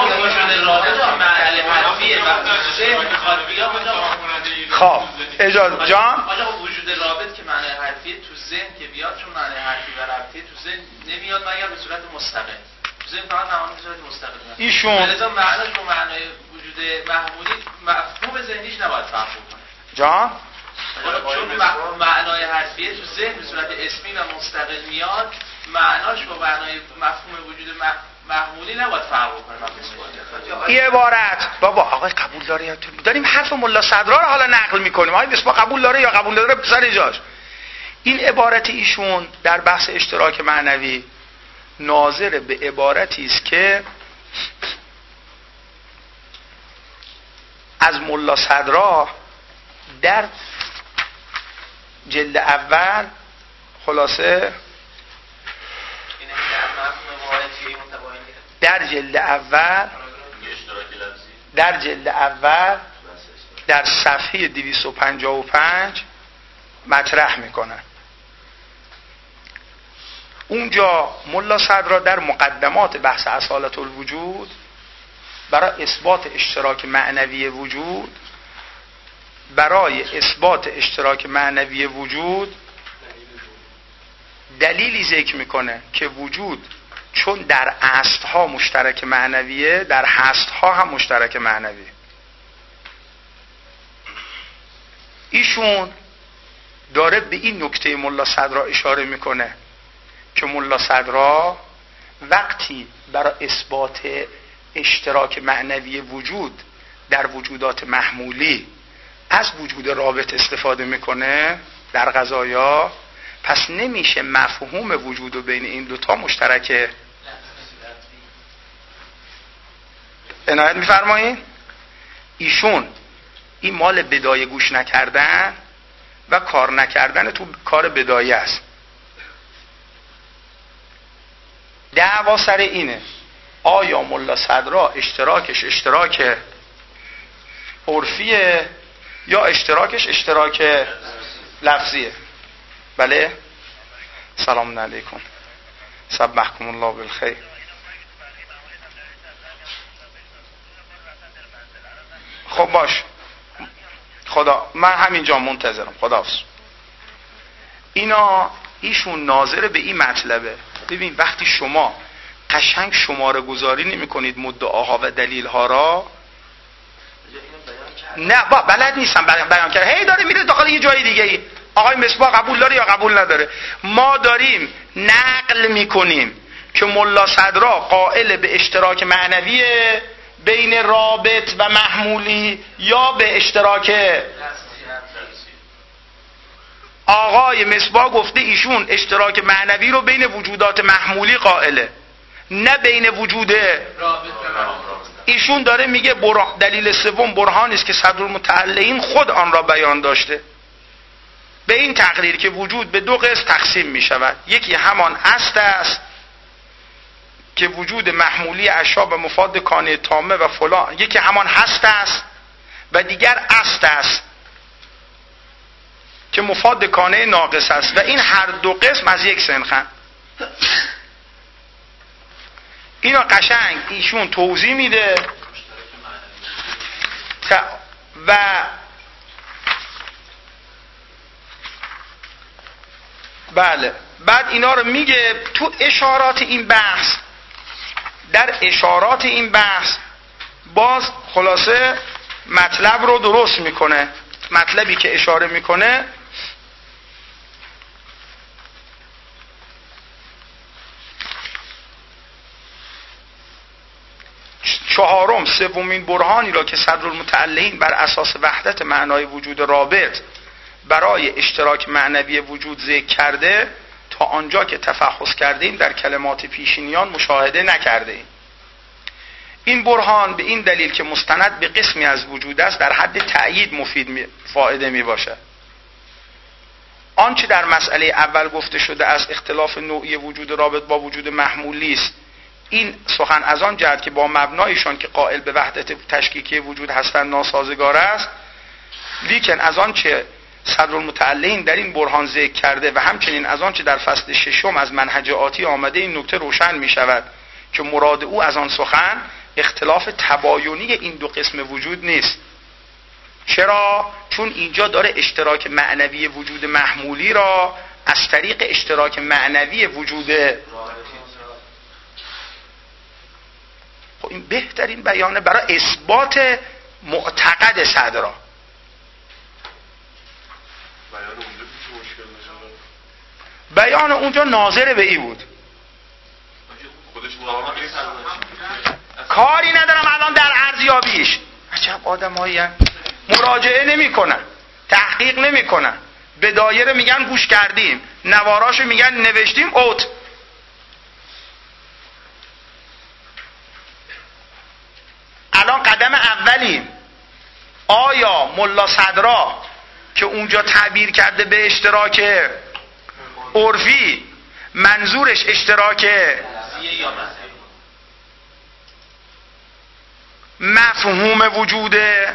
خب اجازه جان وجود رابط که معنی حرفیه تو ذهن که بیاد چون معنی حرفی و رابطه تو ذهن نمیاد مگر به صورت مستقل. تو ذهن فقط معنا به صورت مستقل میاد. ایشون لذا معناش به معنای وجود محمولی مفهوم ذهنیش نباید فهم کنه. جان چون معنای حرفیه تو ذهن به صورت اسمی و مستقل میاد معناش با معنای مفهوم وجود محمولی نباید فرق کنه. این عبارت بابا آقای قبول داره یا تو داریم حرف ملا صدرا رو حالا نقل میکنیم. آقای مصباح قبول داره یا قبول نداره سر جاش. این عبارت ایشون در بحث اشتراک معنوی ناظر به عبارتی است که از ملا صدرا در جلد اول خلاصه در جلد اول در صفحه 255 مطرح میکنن. اونجا ملا صدرا در مقدمات بحث اصالت الوجود برای اثبات اشتراک معنوی وجود دلیلی ذکر میکنه که وجود چون در اصلها مشترک معنویه در هستها هم مشترک معنویه. ایشون داره به این نکته ملا صدرا اشاره میکنه که ملا صدرا وقتی برای اثبات اشتراک معنوی وجود در وجودات محمولی از وجود رابط استفاده میکنه در قضایا، پس نمیشه مفهوم وجود و بین این دوتا مشترکه. عنایت میفرمایید؟ ایشون این مال بدایه گوش نکردن و کار نکردن تو کار بدایه است. دعوا سر اینه آیا ملا صدرا اشتراکش اشتراک عرفیه یا اشتراکش اشتراک لفظیه. بله سلام علیکم صبحکم الله بالخیر. خب باش خدا من همینجا منتظرم. خداحافظ. ایشون ناظر به این مطلبه. ببین وقتی شما قشنگ شماره گذاری نمی کنید مدعاها و دلیلها را، نه بلد نیستم بیان کرد، هی داره میره داخل یه جای دیگه ای. آقای مصباح قبول داره یا قبول نداره؟ ما داریم نقل میکنیم که ملا صدرا قائل به اشتراک معنوی بین رابط و محمولی یا به اشتراک. آقای مصباح گفته ایشون اشتراک معنوی رو بین وجودات محمولی قائله، نه بین وجود رابط. ایشون داره میگه دلیل سوم برهانی است که صدرالمتعلقین خود آن را بیان داشته. به این تقریر که وجود به دو قسم تقسیم می شود. یکی همان اصل است که وجود محمولی اشیاء به مفاد کانه تامه و فلان، یکی همان هست است و دیگر است است که مفاد کانه ناقص است و این هر دو قسم از یک سنخن. اینا قشنگ ایشون توضیح میده و بله بعد اینا رو میگه تو اشارات این بحث. در اشارات این بحث باز خلاصه مطلب رو درست میکنه. مطلبی که اشاره میکنه چهارم سومین برهانی را که صدرالمتعلقین بر اساس وحدت معنای وجود رابط برای اشتراک معنوی وجود ذکر کرده تا آنجا که تفحص کردیم در کلمات پیشینیان مشاهده نکردیم. این برهان به این دلیل که مستند به قسمی از وجود است در حد تأیید فایده می باشد. آنچه در مسئله اول گفته شده از اختلاف نوعی وجود رابط با وجود محمولی است، این سخن از آن جهت که با مبنایشان که قائل به وحدت تشکیکی وجود هستند ناسازگار است، لیکن از آن چه صدرالمتعلقین در این برهان ذکر کرده و همچنین از آن چه در فصل ششم از منهج آتی آمده این نکته روشن می شود که مراد او از آن سخن اختلاف تباینی این دو قسم وجود نیست. چرا؟ چون اینجا داره اشتراک معنوی وجود محمولی را از طریق اشتراک معنوی وجود خب این بهترین بیانه برای اثبات معتقد صدرا. بیان اونجا ناظر به ای بود. کاری ندارم الان در ارزیابیش. عجب آدمایی مراجعه نمی کنن، تحقیق نمی کنن، به دایره میگن گوش کردیم، نواراشو میگن نوشتیم اوت. الان قدم اولیم. آیا ملا صدرا که اونجا تعبیر کرده به اشتراک عرفی منظورش اشتراک مفهوم وجوده؟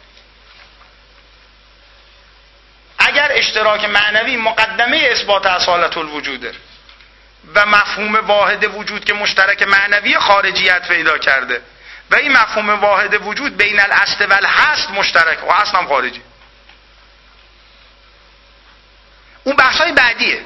اگر اشتراک معنوی مقدمه اثبات اصالت الوجوده و مفهوم واحد وجود که مشترک معنوی خارجیت پیدا کرده و این مفهوم واحد وجود بین الاصل و الهست مشترک و اصلا هم خارجی، اون بحثای بعدیه.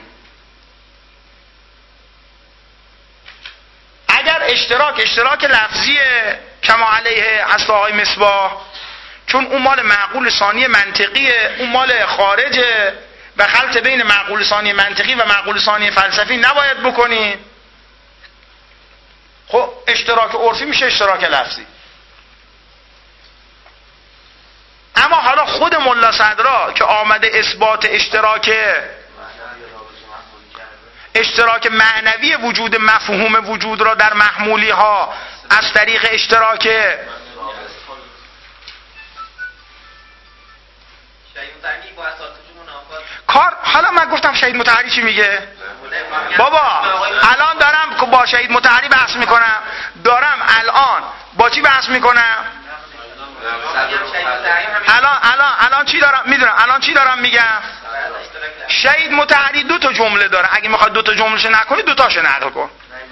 اگر اشتراک لفظیه کما علیه هست آقای مصباح، چون اون مال معقول ثانی منطقیه، اون مال خارجه و خلط بین معقول ثانی منطقی و معقول ثانی فلسفی نباید بکنی. خب اشتراک عرفی میشه اشتراک لفظی. اما حالا خود ملا صدرا که آمده اثبات اشتراک معنوی وجود مفهوم وجود را در محمولی ها از طریق اشتراک کار. حالا من گفتم شهید مطهری چی میگه؟ بابا الان دارم با شهید مطهری بحث میکنم، دارم الان با چی بحث میکنم؟ الان چی دارم میدونم؟ الان چی دارم میگم؟ شهید مطهری دو تا جمله داره. اگه میخواد دو تا جملهش نکنی دو تاشو نقل کن.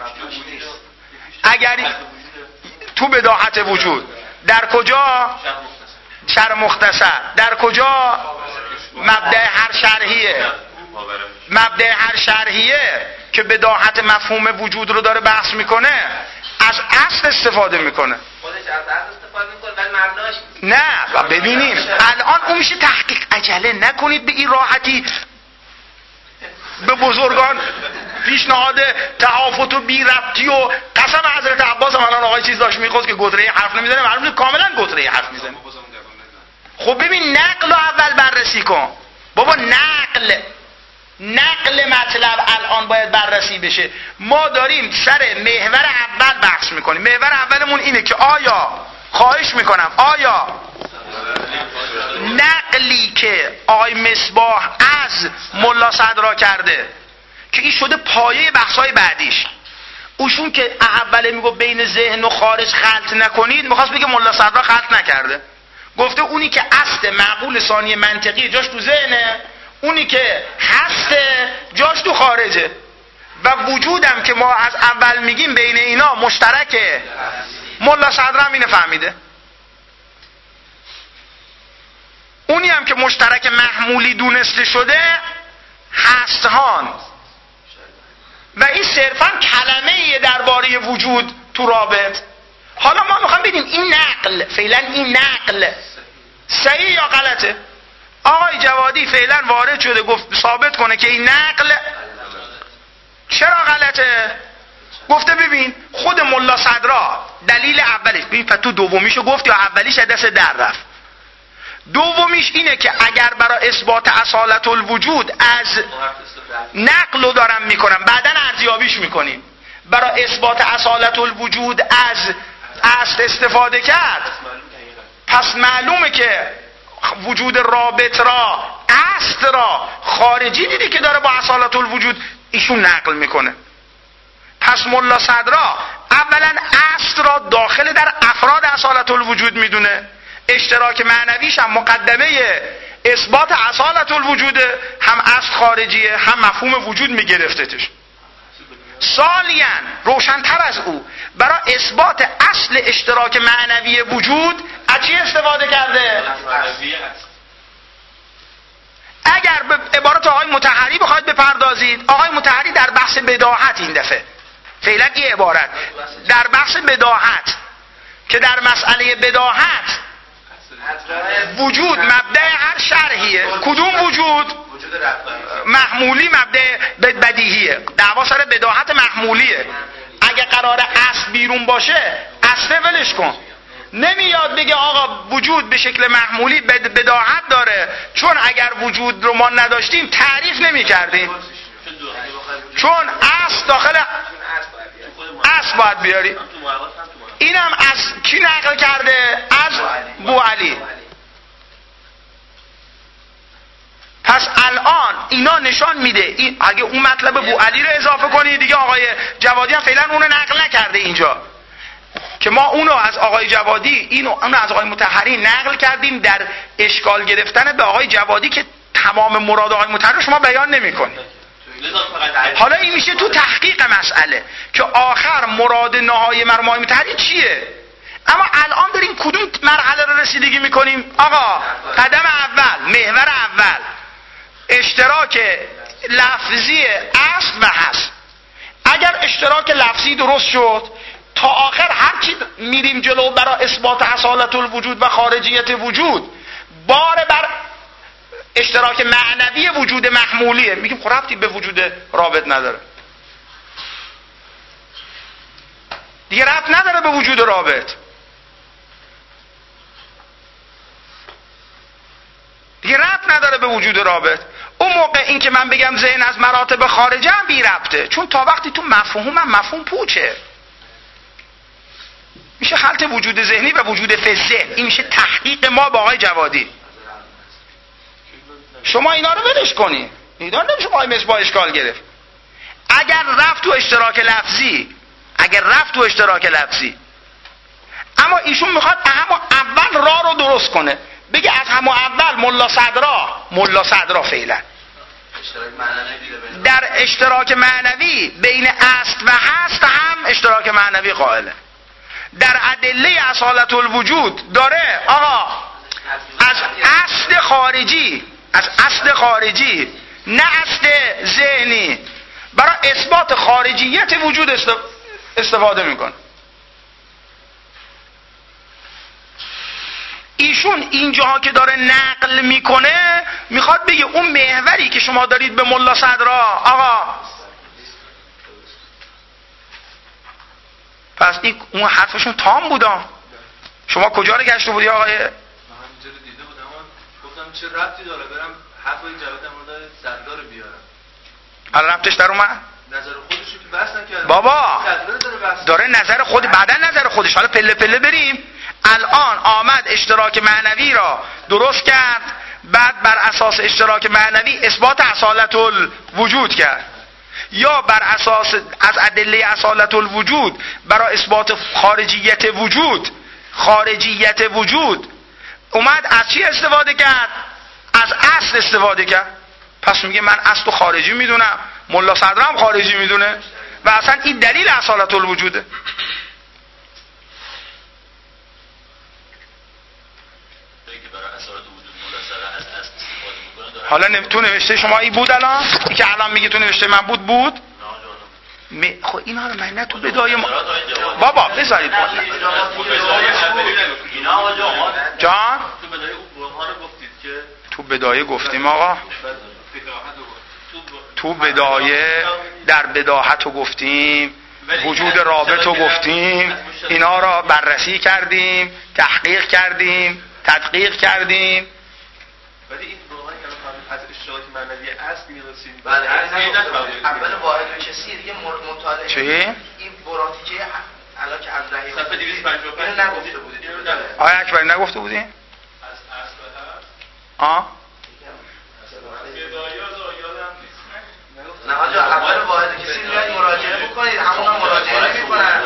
اگر تو بداهت وجود در کجا؟ شرح مختصر. در کجا؟ مبدأ هر شرحیه. مبدأ هر شرحیه که بداهت مفهوم وجود رو داره بحث میکنه، از اصل استفاده میکنه. خودش از اصل استفاده میکنه ولی مبناش نه. ببینیم الان اون میشه تحقیق. عجله نکنید به این راحتی به بزرگان پیشنهاد تهافت و بی ربطی و قسم حضرت عباس هم الان آقای چیز داشت میخواست که گتره حرف نمیزنه، معلومه کاملا گتره حرف میزنه. خب ببین نقل رو اول بررسی کن. بابا نقل مطلب الان باید بررسی بشه. ما داریم سر محور اول بحث میکنیم. محور اولمون اینه که آیا، خواهش میکنم، آیا نقلی که آقای مصباح از ملا صدرا کرده که این شده پایه بحث‌های بعدیش. اوشون که اوله میگه بین ذهن و خارج خلط نکنید، میخواست بگه ملا صدرا خلط نکرده. گفته اونی که اصل معقول ثانی منطقی جاش تو ذهنه، اونی که هست جاش تو خارجه. و وجودم که ما از اول میگیم بین اینا مشترکه. ملا صدرا هم اینه فهمیده. اونی هم که مشترک محمولی دونسته شده هستهان. و این صرفا کلمه‌ایه درباره وجود تو رابط. حالا ما میخوام ببینیم این نقل، فعلا این نقل صحیح یا غلطه. آقای جوادی فعلا وارد شده گفت ثابت کنه که این نقل چرا غلطه. گفته ببین خود ملا صدرا دلیل اولش، ببین تو دومیشو گفت یا اولیش دست در رفت. دومیش اینه که اگر برای اثبات اصالت الوجود از نقل رو دارم میکنم، بعدن ارزیابیش میکنیم، برای اثبات اصالت الوجود از اصل استفاده کرد، پس معلومه که وجود رابط را، اصل را خارجی دیدی که داره با اصالت الوجود ایشون نقل میکنه. پس ملا صدرا اولا اصل را داخل در افراد اصالت الوجود میدونه، اشتراک معنویش هم مقدمه اثبات اصالت الوجود، هم اصل خارجیه هم مفهوم وجود میگرفتتش. ثانیاً روشن‌تر از او برای اثبات اصل اشتراک معنوی وجود از چی استفاده کرده؟ اگر به عبارت آقای مطهری بخواید بپردازید، آقای مطهری در بحث بداهت این دفعه فعلا این عبارت در بحث بداهت که در مسئله بداهت وجود مبدأ هر شرحیه. کدوم وجود؟ محمولی مبدأ بدیهیه. دعوا سر بداهت محمولیه. اگه قرار اصل بیرون باشه اصل ولش کن. نمیاد بگه آقا وجود به شکل محمولی بداهت داره، چون اگر وجود رو ما نداشتیم تعریف نمی کردیم، چون اصل داخل اصل باید بیاری. اینم از کی نقل کرده؟ از بوعلی. پس الان اینا نشان میده اگه اون مطلب بوعلی رو اضافه کنی دیگه آقای جوادی هم فعلا اونو نقل نکرده اینجا، که ما اونو از آقای جوادی اونو از آقای مطهری نقل کردیم در اشکال گرفتن به آقای جوادی که تمام مراد آقای مطهری شما بیان نمی‌کنید. حالا این میشه تو تحقیق مسئله که آخر مراد نهایی مرموم آقای مطهری چیه. اما الان داریم کدوم مرحله رو رسیدگی میکنیم؟ آقا قدم اول، محور اول اشتراک لفظی اصل و هست. اگر اشتراک لفظی درست شد تا آخر هر چی میریم جلو برای اثبات اصالت الوجود و خارجیت وجود بار بر اشتراک معنوی وجود محمولیه. میگیم خب ربطی به وجود رابط نداره دیگه، ربط نداره به وجود رابط دیگه، ربط نداره به وجود رابط. اون موقع این که من بگم ذهن از مراتب خارجه هم بی ربطه، چون تا وقتی تو مفهوم هم مفهوم پوچه میشه خلط وجود ذهنی و وجود فزه. این میشه تحقیق ما با آقای جوادی. شما اینا رو ولش کنید، اینا رو نمیشه آقای مصباح اشکال گرفت. اگر رفت تو اشتراک لفظی، اما ایشون میخواد همون اول راه رو درست کنه، بگه از همون اول ملا صدرا فعلا در اشتراک معنوی بین اصل و هست هم اشتراک معنوی قائله. در ادله اصالت الوجود داره آقا از اصل خارجی نه اصل ذهنی برای اثبات خارجیت وجود استفاده میکنه. ایشون اینجاها که داره نقل میکنه میخواد بگه اون محوری که شما دارید به ملا صدرا آقا، پس اون حرفشون تام بودم. شما کجا رو گشته بودی آقای؟ من همینجا رو دیده بودم، گفتم چه ربطی داره برم حرفای جواد مورد صدرا رو بیارم. حالا ربطش در اومد؟ نظر خودشو که بحث نکرد بابا داره نظر خود، بعدن نظر خودش. حالا پله پله بریم. الان آمد اشتراک معنوی را درست کرد، بعد بر اساس اشتراک معنوی اثبات اصالت الوجود کرد، یا بر اساس از ادله اصالت الوجود برای اثبات خارجیت وجود اومد از چی استفاده کرد؟ از اصل استفاده کرد. پس میگه من اصل خارجی میدونم، ملا صدرم خارجی میدونه و اصلا این دلیل اصالت الوجوده. حالا تو نوشته شما این بود الان؟ این که الان میگه تو نوشته من بود؟ خب اینا رو من نه تو بدایه بابا بذارید جان تو بدایه گفتیم آقا، تو بدایه در بداهت رو گفتیم، وجود رابط رو گفتیم، اینا را بررسی کردیم، تحقیق کردیم، تدقیق کردیم. ولی این واقعا که از اشتراک معنوی اصل میرسیم. اول واحد کسی دیگه مطالعه چی؟ این براتیکه الان که از رهی صفحه 255 اینو نگفته بودید. آیا اکبری نگفته بودی؟ از اصل هست. نه آجا اول واحد کسی میاد مراجعه بکنید، همون هم مراجعه نمی‌کنن.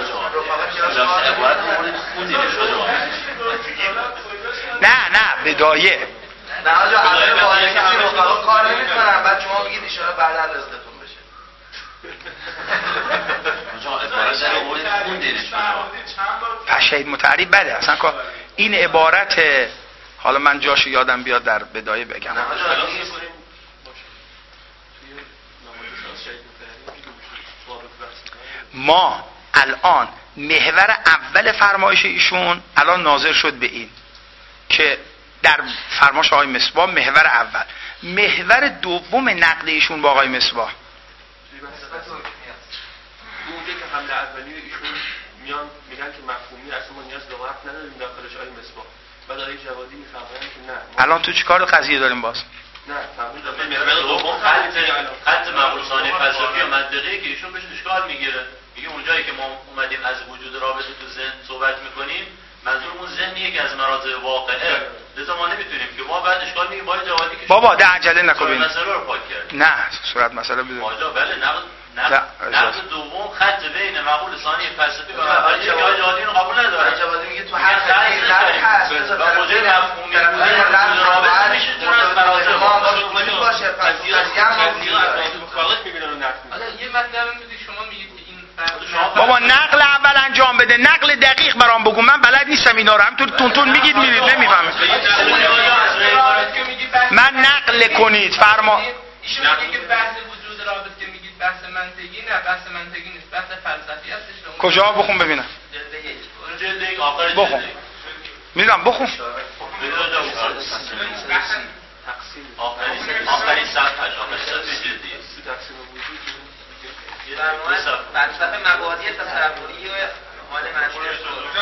نه بدایه. نه آجا اول واحد کسی رفقا کار نمی‌کنن، بعد شما بگید ان شاءالله بعدا رزقتون بشه. پشهید متعریب بده اصلا که این عبارت، حالا من جاشو یادم بیاد در بدایه بگم. ما الان محور اول فرمایش ایشون الان ناظر شد به این که در فرمایش آقای مصباح محور اول، محور دوم نقد ایشون با آقای مصباح اونجا که حمله اولی ایشون میان میگن که مفهومی اصلا ما نیاز به وقت نداریم داخلش آقای مصباح، بعد آقای جوادی میفهمن که نه الان تو چیکار قضیه داریم باز؟ نه فهمید دفعه محور دوم خط مقبول ثانی فلسفی و منطقی که ایشون بهش اشکال میگیره، میگه اونجایی که ما اومدیم از وجود رابطه تو ذهن صحبت میکنیم منظورمون ذهنیه که از مراتب واقعه، لذا ما نمیتونیم که ما بعد اشکال میگیم با جوادی که بابا ده عجله نکن مسئله رو پاک کرد. نه صورت مسئله بدون آجا بله نقد دوم خط بین مقبول ثانی فلسفی و منطقی که آقای جوادی رو قبول نداره. جوادی میگه تو هر خطی غلط هست و موجه مفهومی رابطه میشه چون از مراتب ما باشه پس حالا یه مطلب میگید شما میگید که این بابا نقل اول انجام بده، نقل دقیق برام بگو، من بلد نیستم اینا رو، همینطور تونتون میگید میرید نمیفهمم. من نقل کنید فرما. ایشون میگه که بحث وجود رابط که میگید بحث منطقی، نه بحث منطقی نیست، بحث فلسفی هستش. کجا بخون ببینم؟ جلد یک آخر بخون میرم بخون. آخری صفحه جلدی فلسفه مبادی تصوری و حال منطقی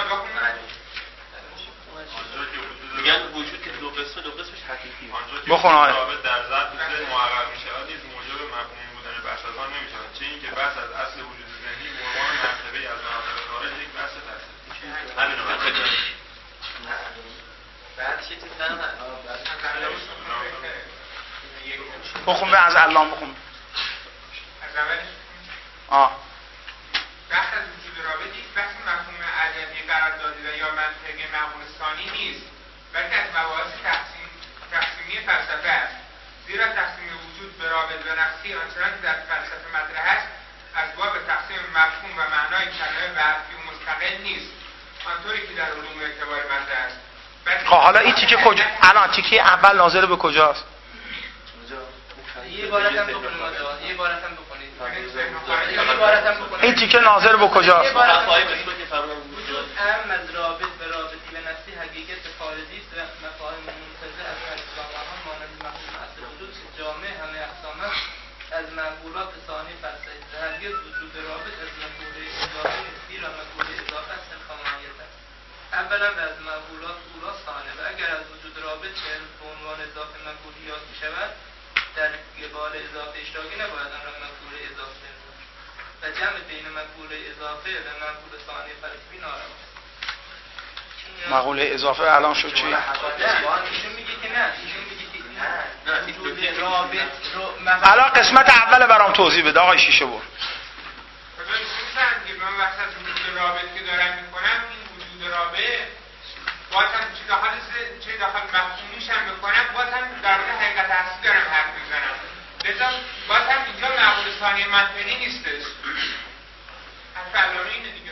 میگن وجود که دو قسمش حقیقیه. بخون آقای رابط در ذات ذهن محقق میشه نیز موجب مفهومی بودن بحث از آن نمیشه، چه اینکه بحث از اصل وجود ذهنی به عنوان مرتبه از مناطق خارج یک بحث فلسفی. همین رو بعد چی بخون به از علام بخون. بحث از وجود رابط یک بحث مفهوم ادبی قرار داده و یا منطقی معقول ثانی نیست، بلکه از مباحث تقسیمی فلسفه است، زیرا تقسیم وجود به رابط و نفسی آنچنان که در فلسفه مطرح است از باب تقسیم مفهوم و معنای کلمه به حرفی و مستقل نیست، آنطوری که در علوم اعتبار مطرح است. حالا این تیکه کجا؟ الان تیکه اول ناظر به کجاست؟ یه عبارتم بکنید. این تیکه ناظر به کجاست؟ وجود اهم از رابط به رابطی به نفسی حقیقت خارجی است و مفاهیم منتزع از فلسفه‌ها مانند مفهوم اصل وجود جامع همه اقسام است از مقولات ثانی فلسفی. هرگز وجود رابط از مقوله اضافه نسبی و مقوله اضافه است خامایت است. اولا از مقولات اولا ثانیه و اگر از وجود رابط به عنوان اضافه مقوله یاد می‌شود در قبال اضافه اشتراکی نباید آن را مقوله اضافه و جمع بین مقوله اضافه و مقوله ثانی فلسفی نارواست. مقوله اضافه الان شد چی؟ ایشون میگه که نه، ایشون میگه که وجود رابط رو حالا قسمت اول برام توضیح بده آقای شیشه بر. من وقت از وجود رابط که دارم میکنم این وجود رابط بازم چه داخل مفهومیش هم میکنم بازم در مورد حقیقت اصلی دارم حرف میزنم لذا بازم اینجا معقول ثانی منطقی نیستش حرف علامه اینه دیگه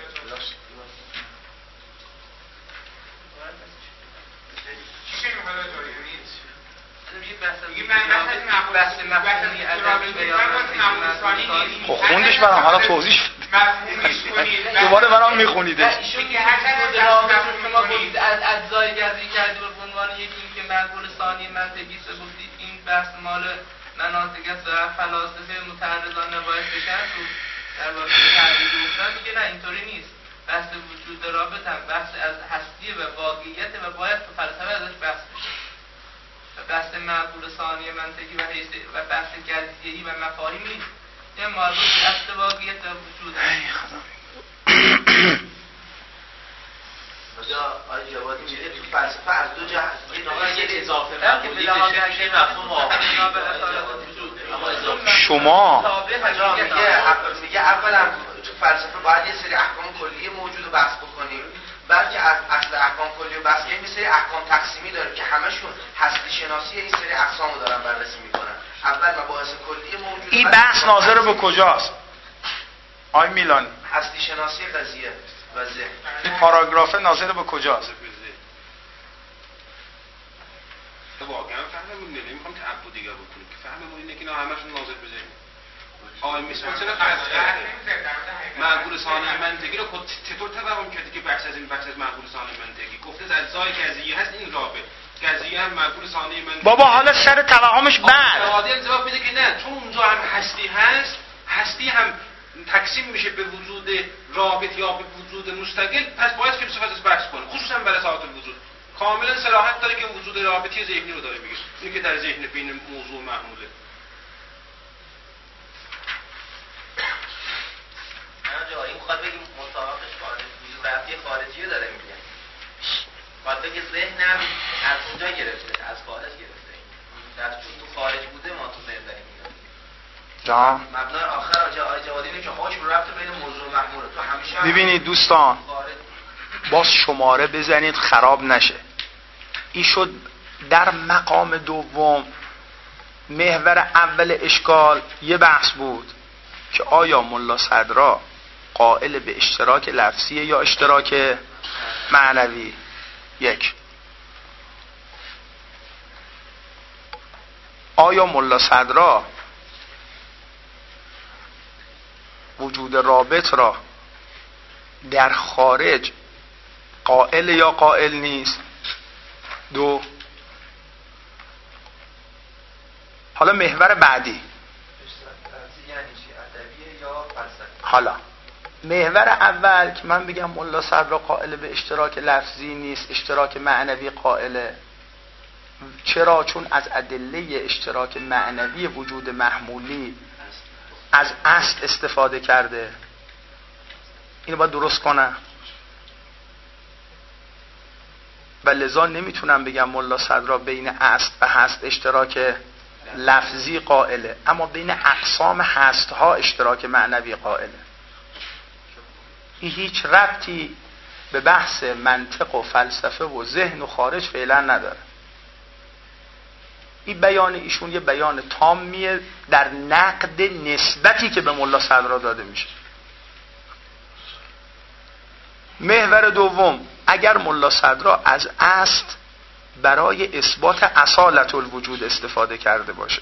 چی میخواد جاری نیست خب خوندش برام حالا توضیح دوباره برام میخونیدش. شما گفتید از اجزای گذری کردی به عنوان یکی اینکه معقول ثانی منطقی است گفتید این بحث مال مناطق است و فلاسفه متعرضان باید بکن تو در واقع تعریف گفتن میگه نه اینطوری نیست. بحث وجود رابط هم بحث از هستی و واقعیت و باید تو فلسفه ازش بحث بشه. بحث معقول ثانی منطقی و بحث گزیه‌ای و مفاهیم نیست. یه مربوط به اصل واقعیت و وجود هست. آقای جوادی میگه تو فلسفه از دو جهت یه اضافه معقولی بشه مفهوم شما میگه اولا تو فلسفه باید یه سری احکام کلی موجود رو بحث بکنیم بلکه از اصل احکام کلی رو بحث کنیم یه سری احکام تقسیمی داره که همشون هستی شناسی این سری اقسام رو دارن بررسی میکنن. اول مباحث کلی موجود این بحث ناظر به کجاست؟ آی میلانی هستی شناسی قضیه و ذهن. این پاراگراف ناظر به کجاست؟ واقعا فهممون نمیخوام تعبد دیگه بکنیم که فهممون اینه که اینا همشون ناظر به ذهن. آقای میسان چرا معقول ثانی منطقی رو چطور توهم کردی که بخش از این بخش از معقول ثانی منطقی گفته از اجزای گزیه هست این رابط گزیه هم معقول ثانی منطقی. بابا حالا سر توهمش بعد عادی جواب بده که نه چون اونجا هم هستی هست هستی هم تقسیم میشه به وجود رابط یا به وجود مستقل پس باید فلسفه ازش بحث کنه خصوصا برای ساعات الوجود کاملا صلاحیت داره که وجود رابطی ذهنی رو داره میگه این که در ذهن بین موضوع محموله. این میخواد بگیم مطابقش خارج وجود رابطی خارجی رو داره میگه. باید بگه ذهنم از اونجا گرفته از خارج گرفته در چون تو خارج بوده ما تو ذهن داریم جان مبنای آخر آقای جوادی اینه که خواهش رو رفته بین موضوع و محموله تو همیشه ببینید دوستان باز شماره بزنید خراب نشه. این شد در مقام دوم محور اول اشکال یه بحث بود که آیا ملا صدرا قائل به اشتراک لفظی یا اشتراک معنوی. یک آیا ملا صدرا وجود رابط را در خارج قائل یا قائل نیست. دو حالا محور بعدی حالا محور اول که من بگم ملا صدرا قائل به اشتراک لفظی نیست اشتراک معنوی قائله. چرا؟ چون از ادله اشتراک معنوی وجود محمولی از اصل استفاده کرده. اینو باید درست کنم و لذا نمیتونم بگم ملا صدرا بین اصل و هست اشتراک لفظی قائله اما بین اقسام هست ها اشتراک معنوی قائله. این هیچ ربطی به بحث منطق و فلسفه و ذهن و خارج فعلا نداره. این بیان ایشون یه بیان تامیه در نقد نسبتی که به ملا صدرا داده میشه. محور دوم اگر ملا صدرا از اصل برای اثبات اصالت الوجود استفاده کرده باشه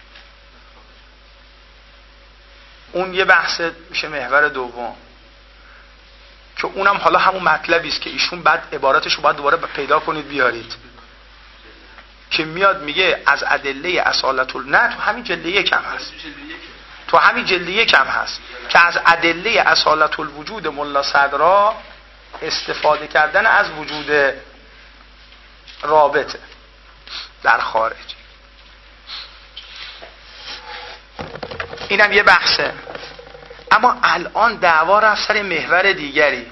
اون یه بحث میشه محور دوم که اونم حالا همون مطلبی است که ایشون بعد عبارتش رو باید دوباره پیدا کنید بیارید که میاد میگه از ادله اصالت نه تو همین جلد یکم هست تو همین جلد یکم هست که از ادله اصالت الوجود ملا صدرا استفاده کردن از وجود رابطه در خارج. اینم یه بحثه. اما الان دعوا رفت سر محور دیگری.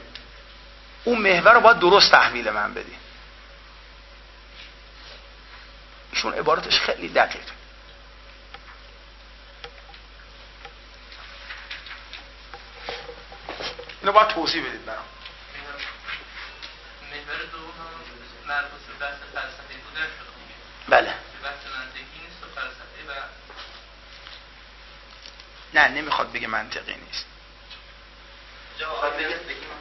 اون محور رو باید درست تحویل من بدی. ایشون عبارتش خیلی دقیق. اینو باید توضیح بدید برام. محور دوم مربوط به بحث فلسفی بودن شده. بله. بحث منطقی نیست و فلسفی و نه نمیخواد بگه منطقی نیست. جواب بگید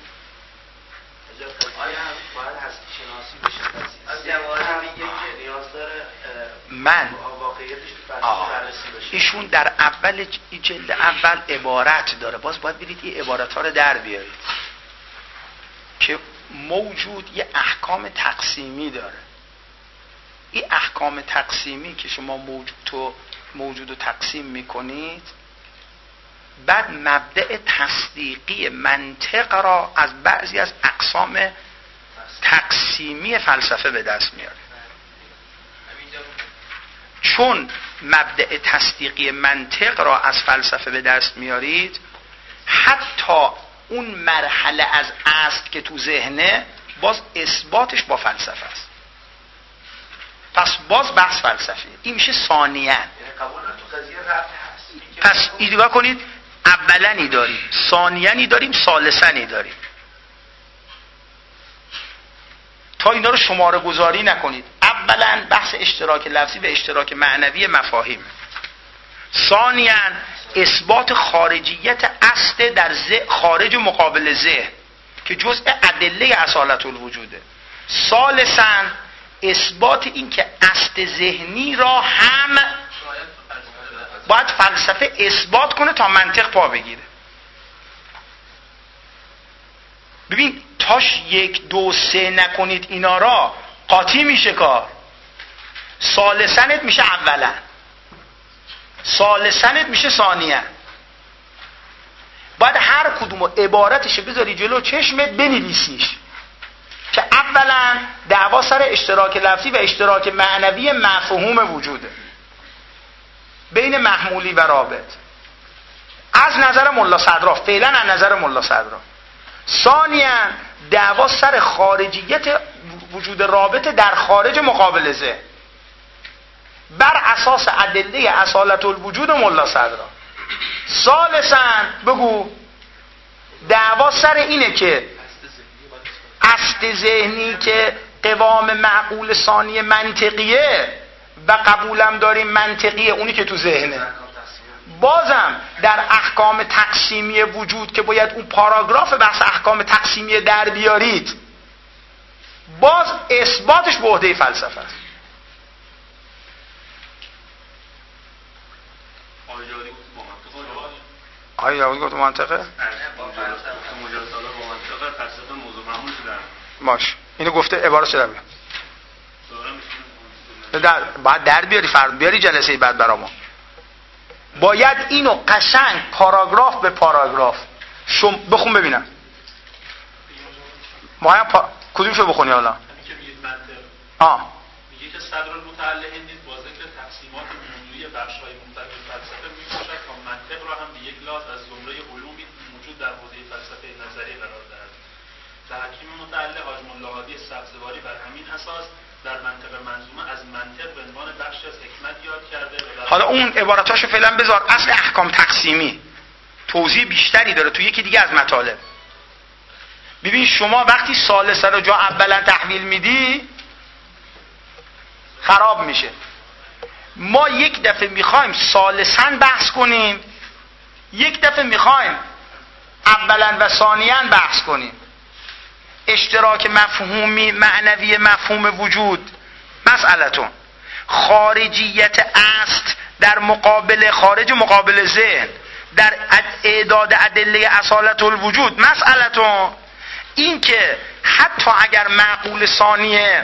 آیا باید هستی شناسی بشه تفسیر؟ از جواب میگه که نیاز داره من واقعیتش تو فلسفه بررسی بشه. ایشون در اول جلد اول عبارت داره، باز باید برید این عبارت ها رو در بیارید که موجود یه احکام تقسیمی داره. این احکام تقسیمی که شما موجود رو تقسیم میکنید، بعد مبدأ تصدیقی منطق را از بعضی از اقسام تقسیمی فلسفه به دست میاره. چون مبدأ تصدیقی منطق را از فلسفه به دست میارید، حتی اون مرحله از اصل که تو ذهنه باز اثباتش با فلسفه است. پس باز بحث فلسفیه. این میشه ثانیاً. قبول تو قضیه ربط هست. پس ایدگاه کنید، اولنی داریم، ثانیانی داریم، ثالثانی داریم. تا اینا رو شماره گذاری نکنید. اولا بحث اشتراک لفظی و اشتراک معنوی مفاهیم. ثانیاً اثبات خارجیت اصل در خارج مقابل ذهن که جزء ادله اصالت الوجوده. ثالثاً اثبات این که اصل ذهنی را هم باید فلسفه اثبات کنه تا منطق پا بگیره. ببین تاش 1 2 3 نکنید اینا را قاطی میشه کار. ثالثنت میشه اولا، ثالثنت میشه ثانیا. باید هر کدوم عبارتش بذاری جلو چشمت بنویسیش که اولا دعوا سر اشتراک لفظی و اشتراک معنوی مفهوم وجوده بین محمولی و رابط از نظر ملا صدرا، فعلا از نظر ملا صدرا. ثانیاً دعوا سر خارجیت وجود رابط در خارج مقابل ذهن بر اساس ادله اصالت الوجود ملا صدرا. ثالثاً بگو دعوا سر اینه که اصل ذهنی که قوام معقول ثانی منطقیه و قبولم داریم منطقیه، اونی که تو ذهنه. بازم در احکام تقسیمی وجود که باید اون پاراگراف بحث احکام تقسیمی در بیارید، باز اثباتش به عهده فلسفه است. آیا گفت منطقه؟ باش اینو گفته عبارت شده بگم بعد در بیاری فرد بیاری جلسه بعد برامون. باید اینو قشنگ پاراگراف به پاراگراف بخون ببینم. کدومشو بخونی حالا؟ میگه که صدر المتعلقین نیز با ذکر تقسیمات موضوعی بخش‌های مختلف فلسفه می‌باشد تا منطق را هم به یک لحاظ از زمره علومی موجود در حوزه فلسفه نظری قرار دهد. و حکیم متعلق حاج ملا هادی سبزواری بر همین اساس در منطق منظومه از منطق به عنوان بخشی از حکمت یاد کرده. حالا اون عباراتاشو فعلا بذار. اصل احکام تقسیمی توضیح بیشتری داره تو یکی دیگه از مطالب. ببین شما وقتی ثالثه رو جا اولا تحویل میدی خراب میشه. ما یک دفعه میخوایم ثالثاً بحث کنیم، یک دفعه میخوایم اولا و ثانیاً بحث کنیم. اشتراک مفهومی معنوی مفهوم وجود مسئلتون، خارجیت اصل در مقابل خارج مقابل ذهن در اعداد ادله اصالت الوجود مسئلتون، این که حتی اگر معقول ثانیه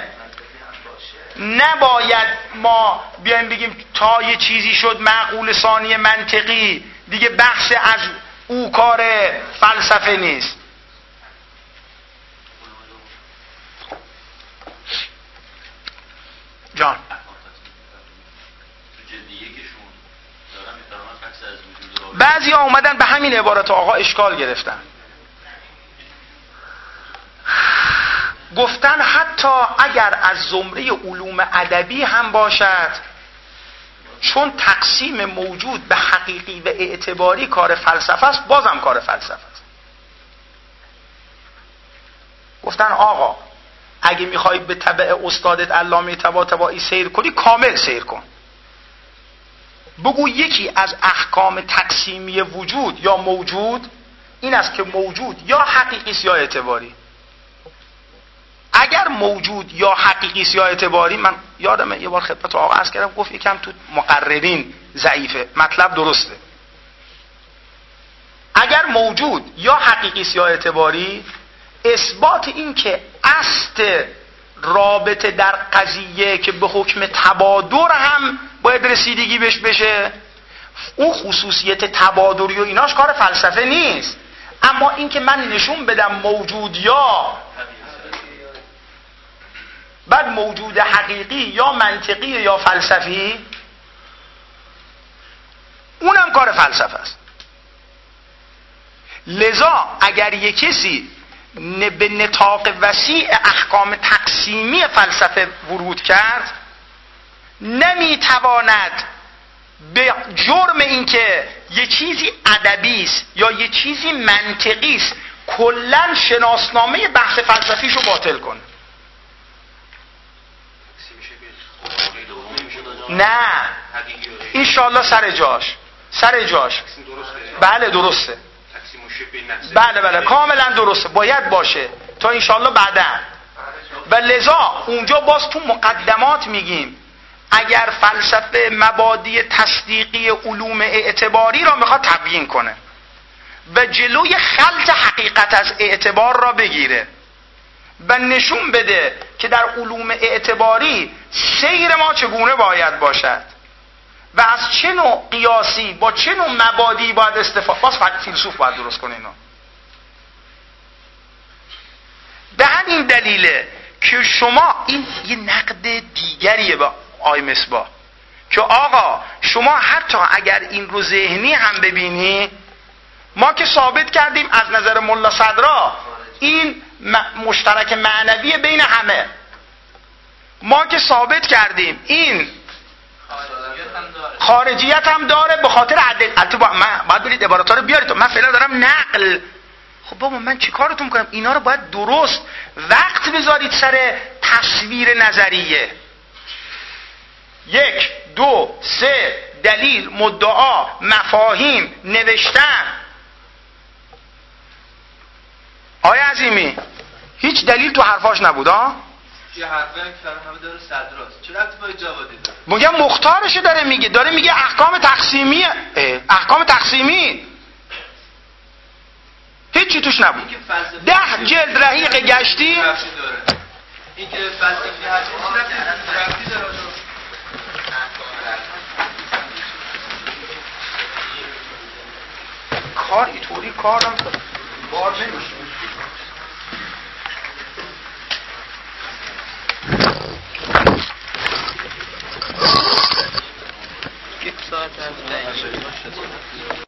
نباید ما بیایم بگیم تا یه چیزی شد معقول ثانی منطقی دیگه بحث از او کار فلسفه نیست. جان بعضی ها اومدن به همین عبارت آقا اشکال گرفتن. گفتن حتی اگر از زمره علوم ادبی هم باشد، چون تقسیم موجود به حقیقی و اعتباری کار فلسفه است، بازم کار فلسفه است. گفتن آقا اگه میخوای به تبع استادت علامه طباطبایی سیر کنی، کامل سیر کن. بگو یکی از احکام تقسیمی وجود یا موجود این است که موجود یا حقیقی است یا اعتباری. اگر موجود یا حقیقی است یا اعتباری، من یادمه یه بار خدمت آقا عرض کردم، گفت یکم تو مقررین ضعیفه، مطلب درسته. اگر موجود یا حقیقی است یا اعتباری، اثبات این که اصل رابطه در قضیه که به حکم تبادر هم باید رسیدگی بهش بشه، اون خصوصیت تبادری و ایناش کار فلسفه نیست. اما این که من نشون بدم موجود یا بعد موجود حقیقی یا منطقی یا فلسفی، اونم کار فلسفه است. لذا اگر یک کسی به نطاق وسیع احکام تقسیمی فلسفه ورود کرد، نمیتواند به جرم اینکه یه چیزی ادبی است یا یه چیزی منطقی است کلا شناسنامه بحث فلسفیشو باطل کنه. نه انشالله سر جاش بله درسته، بله کاملا درسته، باید باشه تا انشالله بعدا. و لذا اونجا باز تو مقدمات میگیم اگر فلسفه مبادی تصدیقی علوم اعتباری را میخواد تبیین کنه و جلوی خلط حقیقت از اعتبار را بگیره و نشون بده که در علوم اعتباری سیر ما چگونه باید باشد و از چه نوع قیاسی با چه نوع مبادی باید استفاده، باز فیلسوف باید درست کنه اینو. به همین دلیله که شما این یه نقد دیگریه با آی مصباح که آقا شما حتی اگر این رو ذهنی هم ببینی، ما که ثابت کردیم از نظر ملا صدرا این مشترک معنوی بین همه، ما که ثابت کردیم این خارجیت هم داره به خاطر عدل. من باید برید عبارات رو بیارید، من فعلا دارم نقل. خب بابا من چی کارتون کنم؟ اینا رو باید درست وقت بذارید سر تصویر نظریه. 1 2 3 دلیل، مدعا، مفاهیم، نوشتن. آیا عظیمی هیچ دلیل تو حرفاش نبود ها؟ یه حرفی که همه داره صدراست، چرا ربطی با جوادی داره؟ میگم مختارشو داره میگه احکام تقسیمیه. احکام تقسیمی هیچی توش نبود. 10 جلد رحیق گشتی این که فلسفی هست ربطی داره. کار اینطوری کارم بار نمیشه.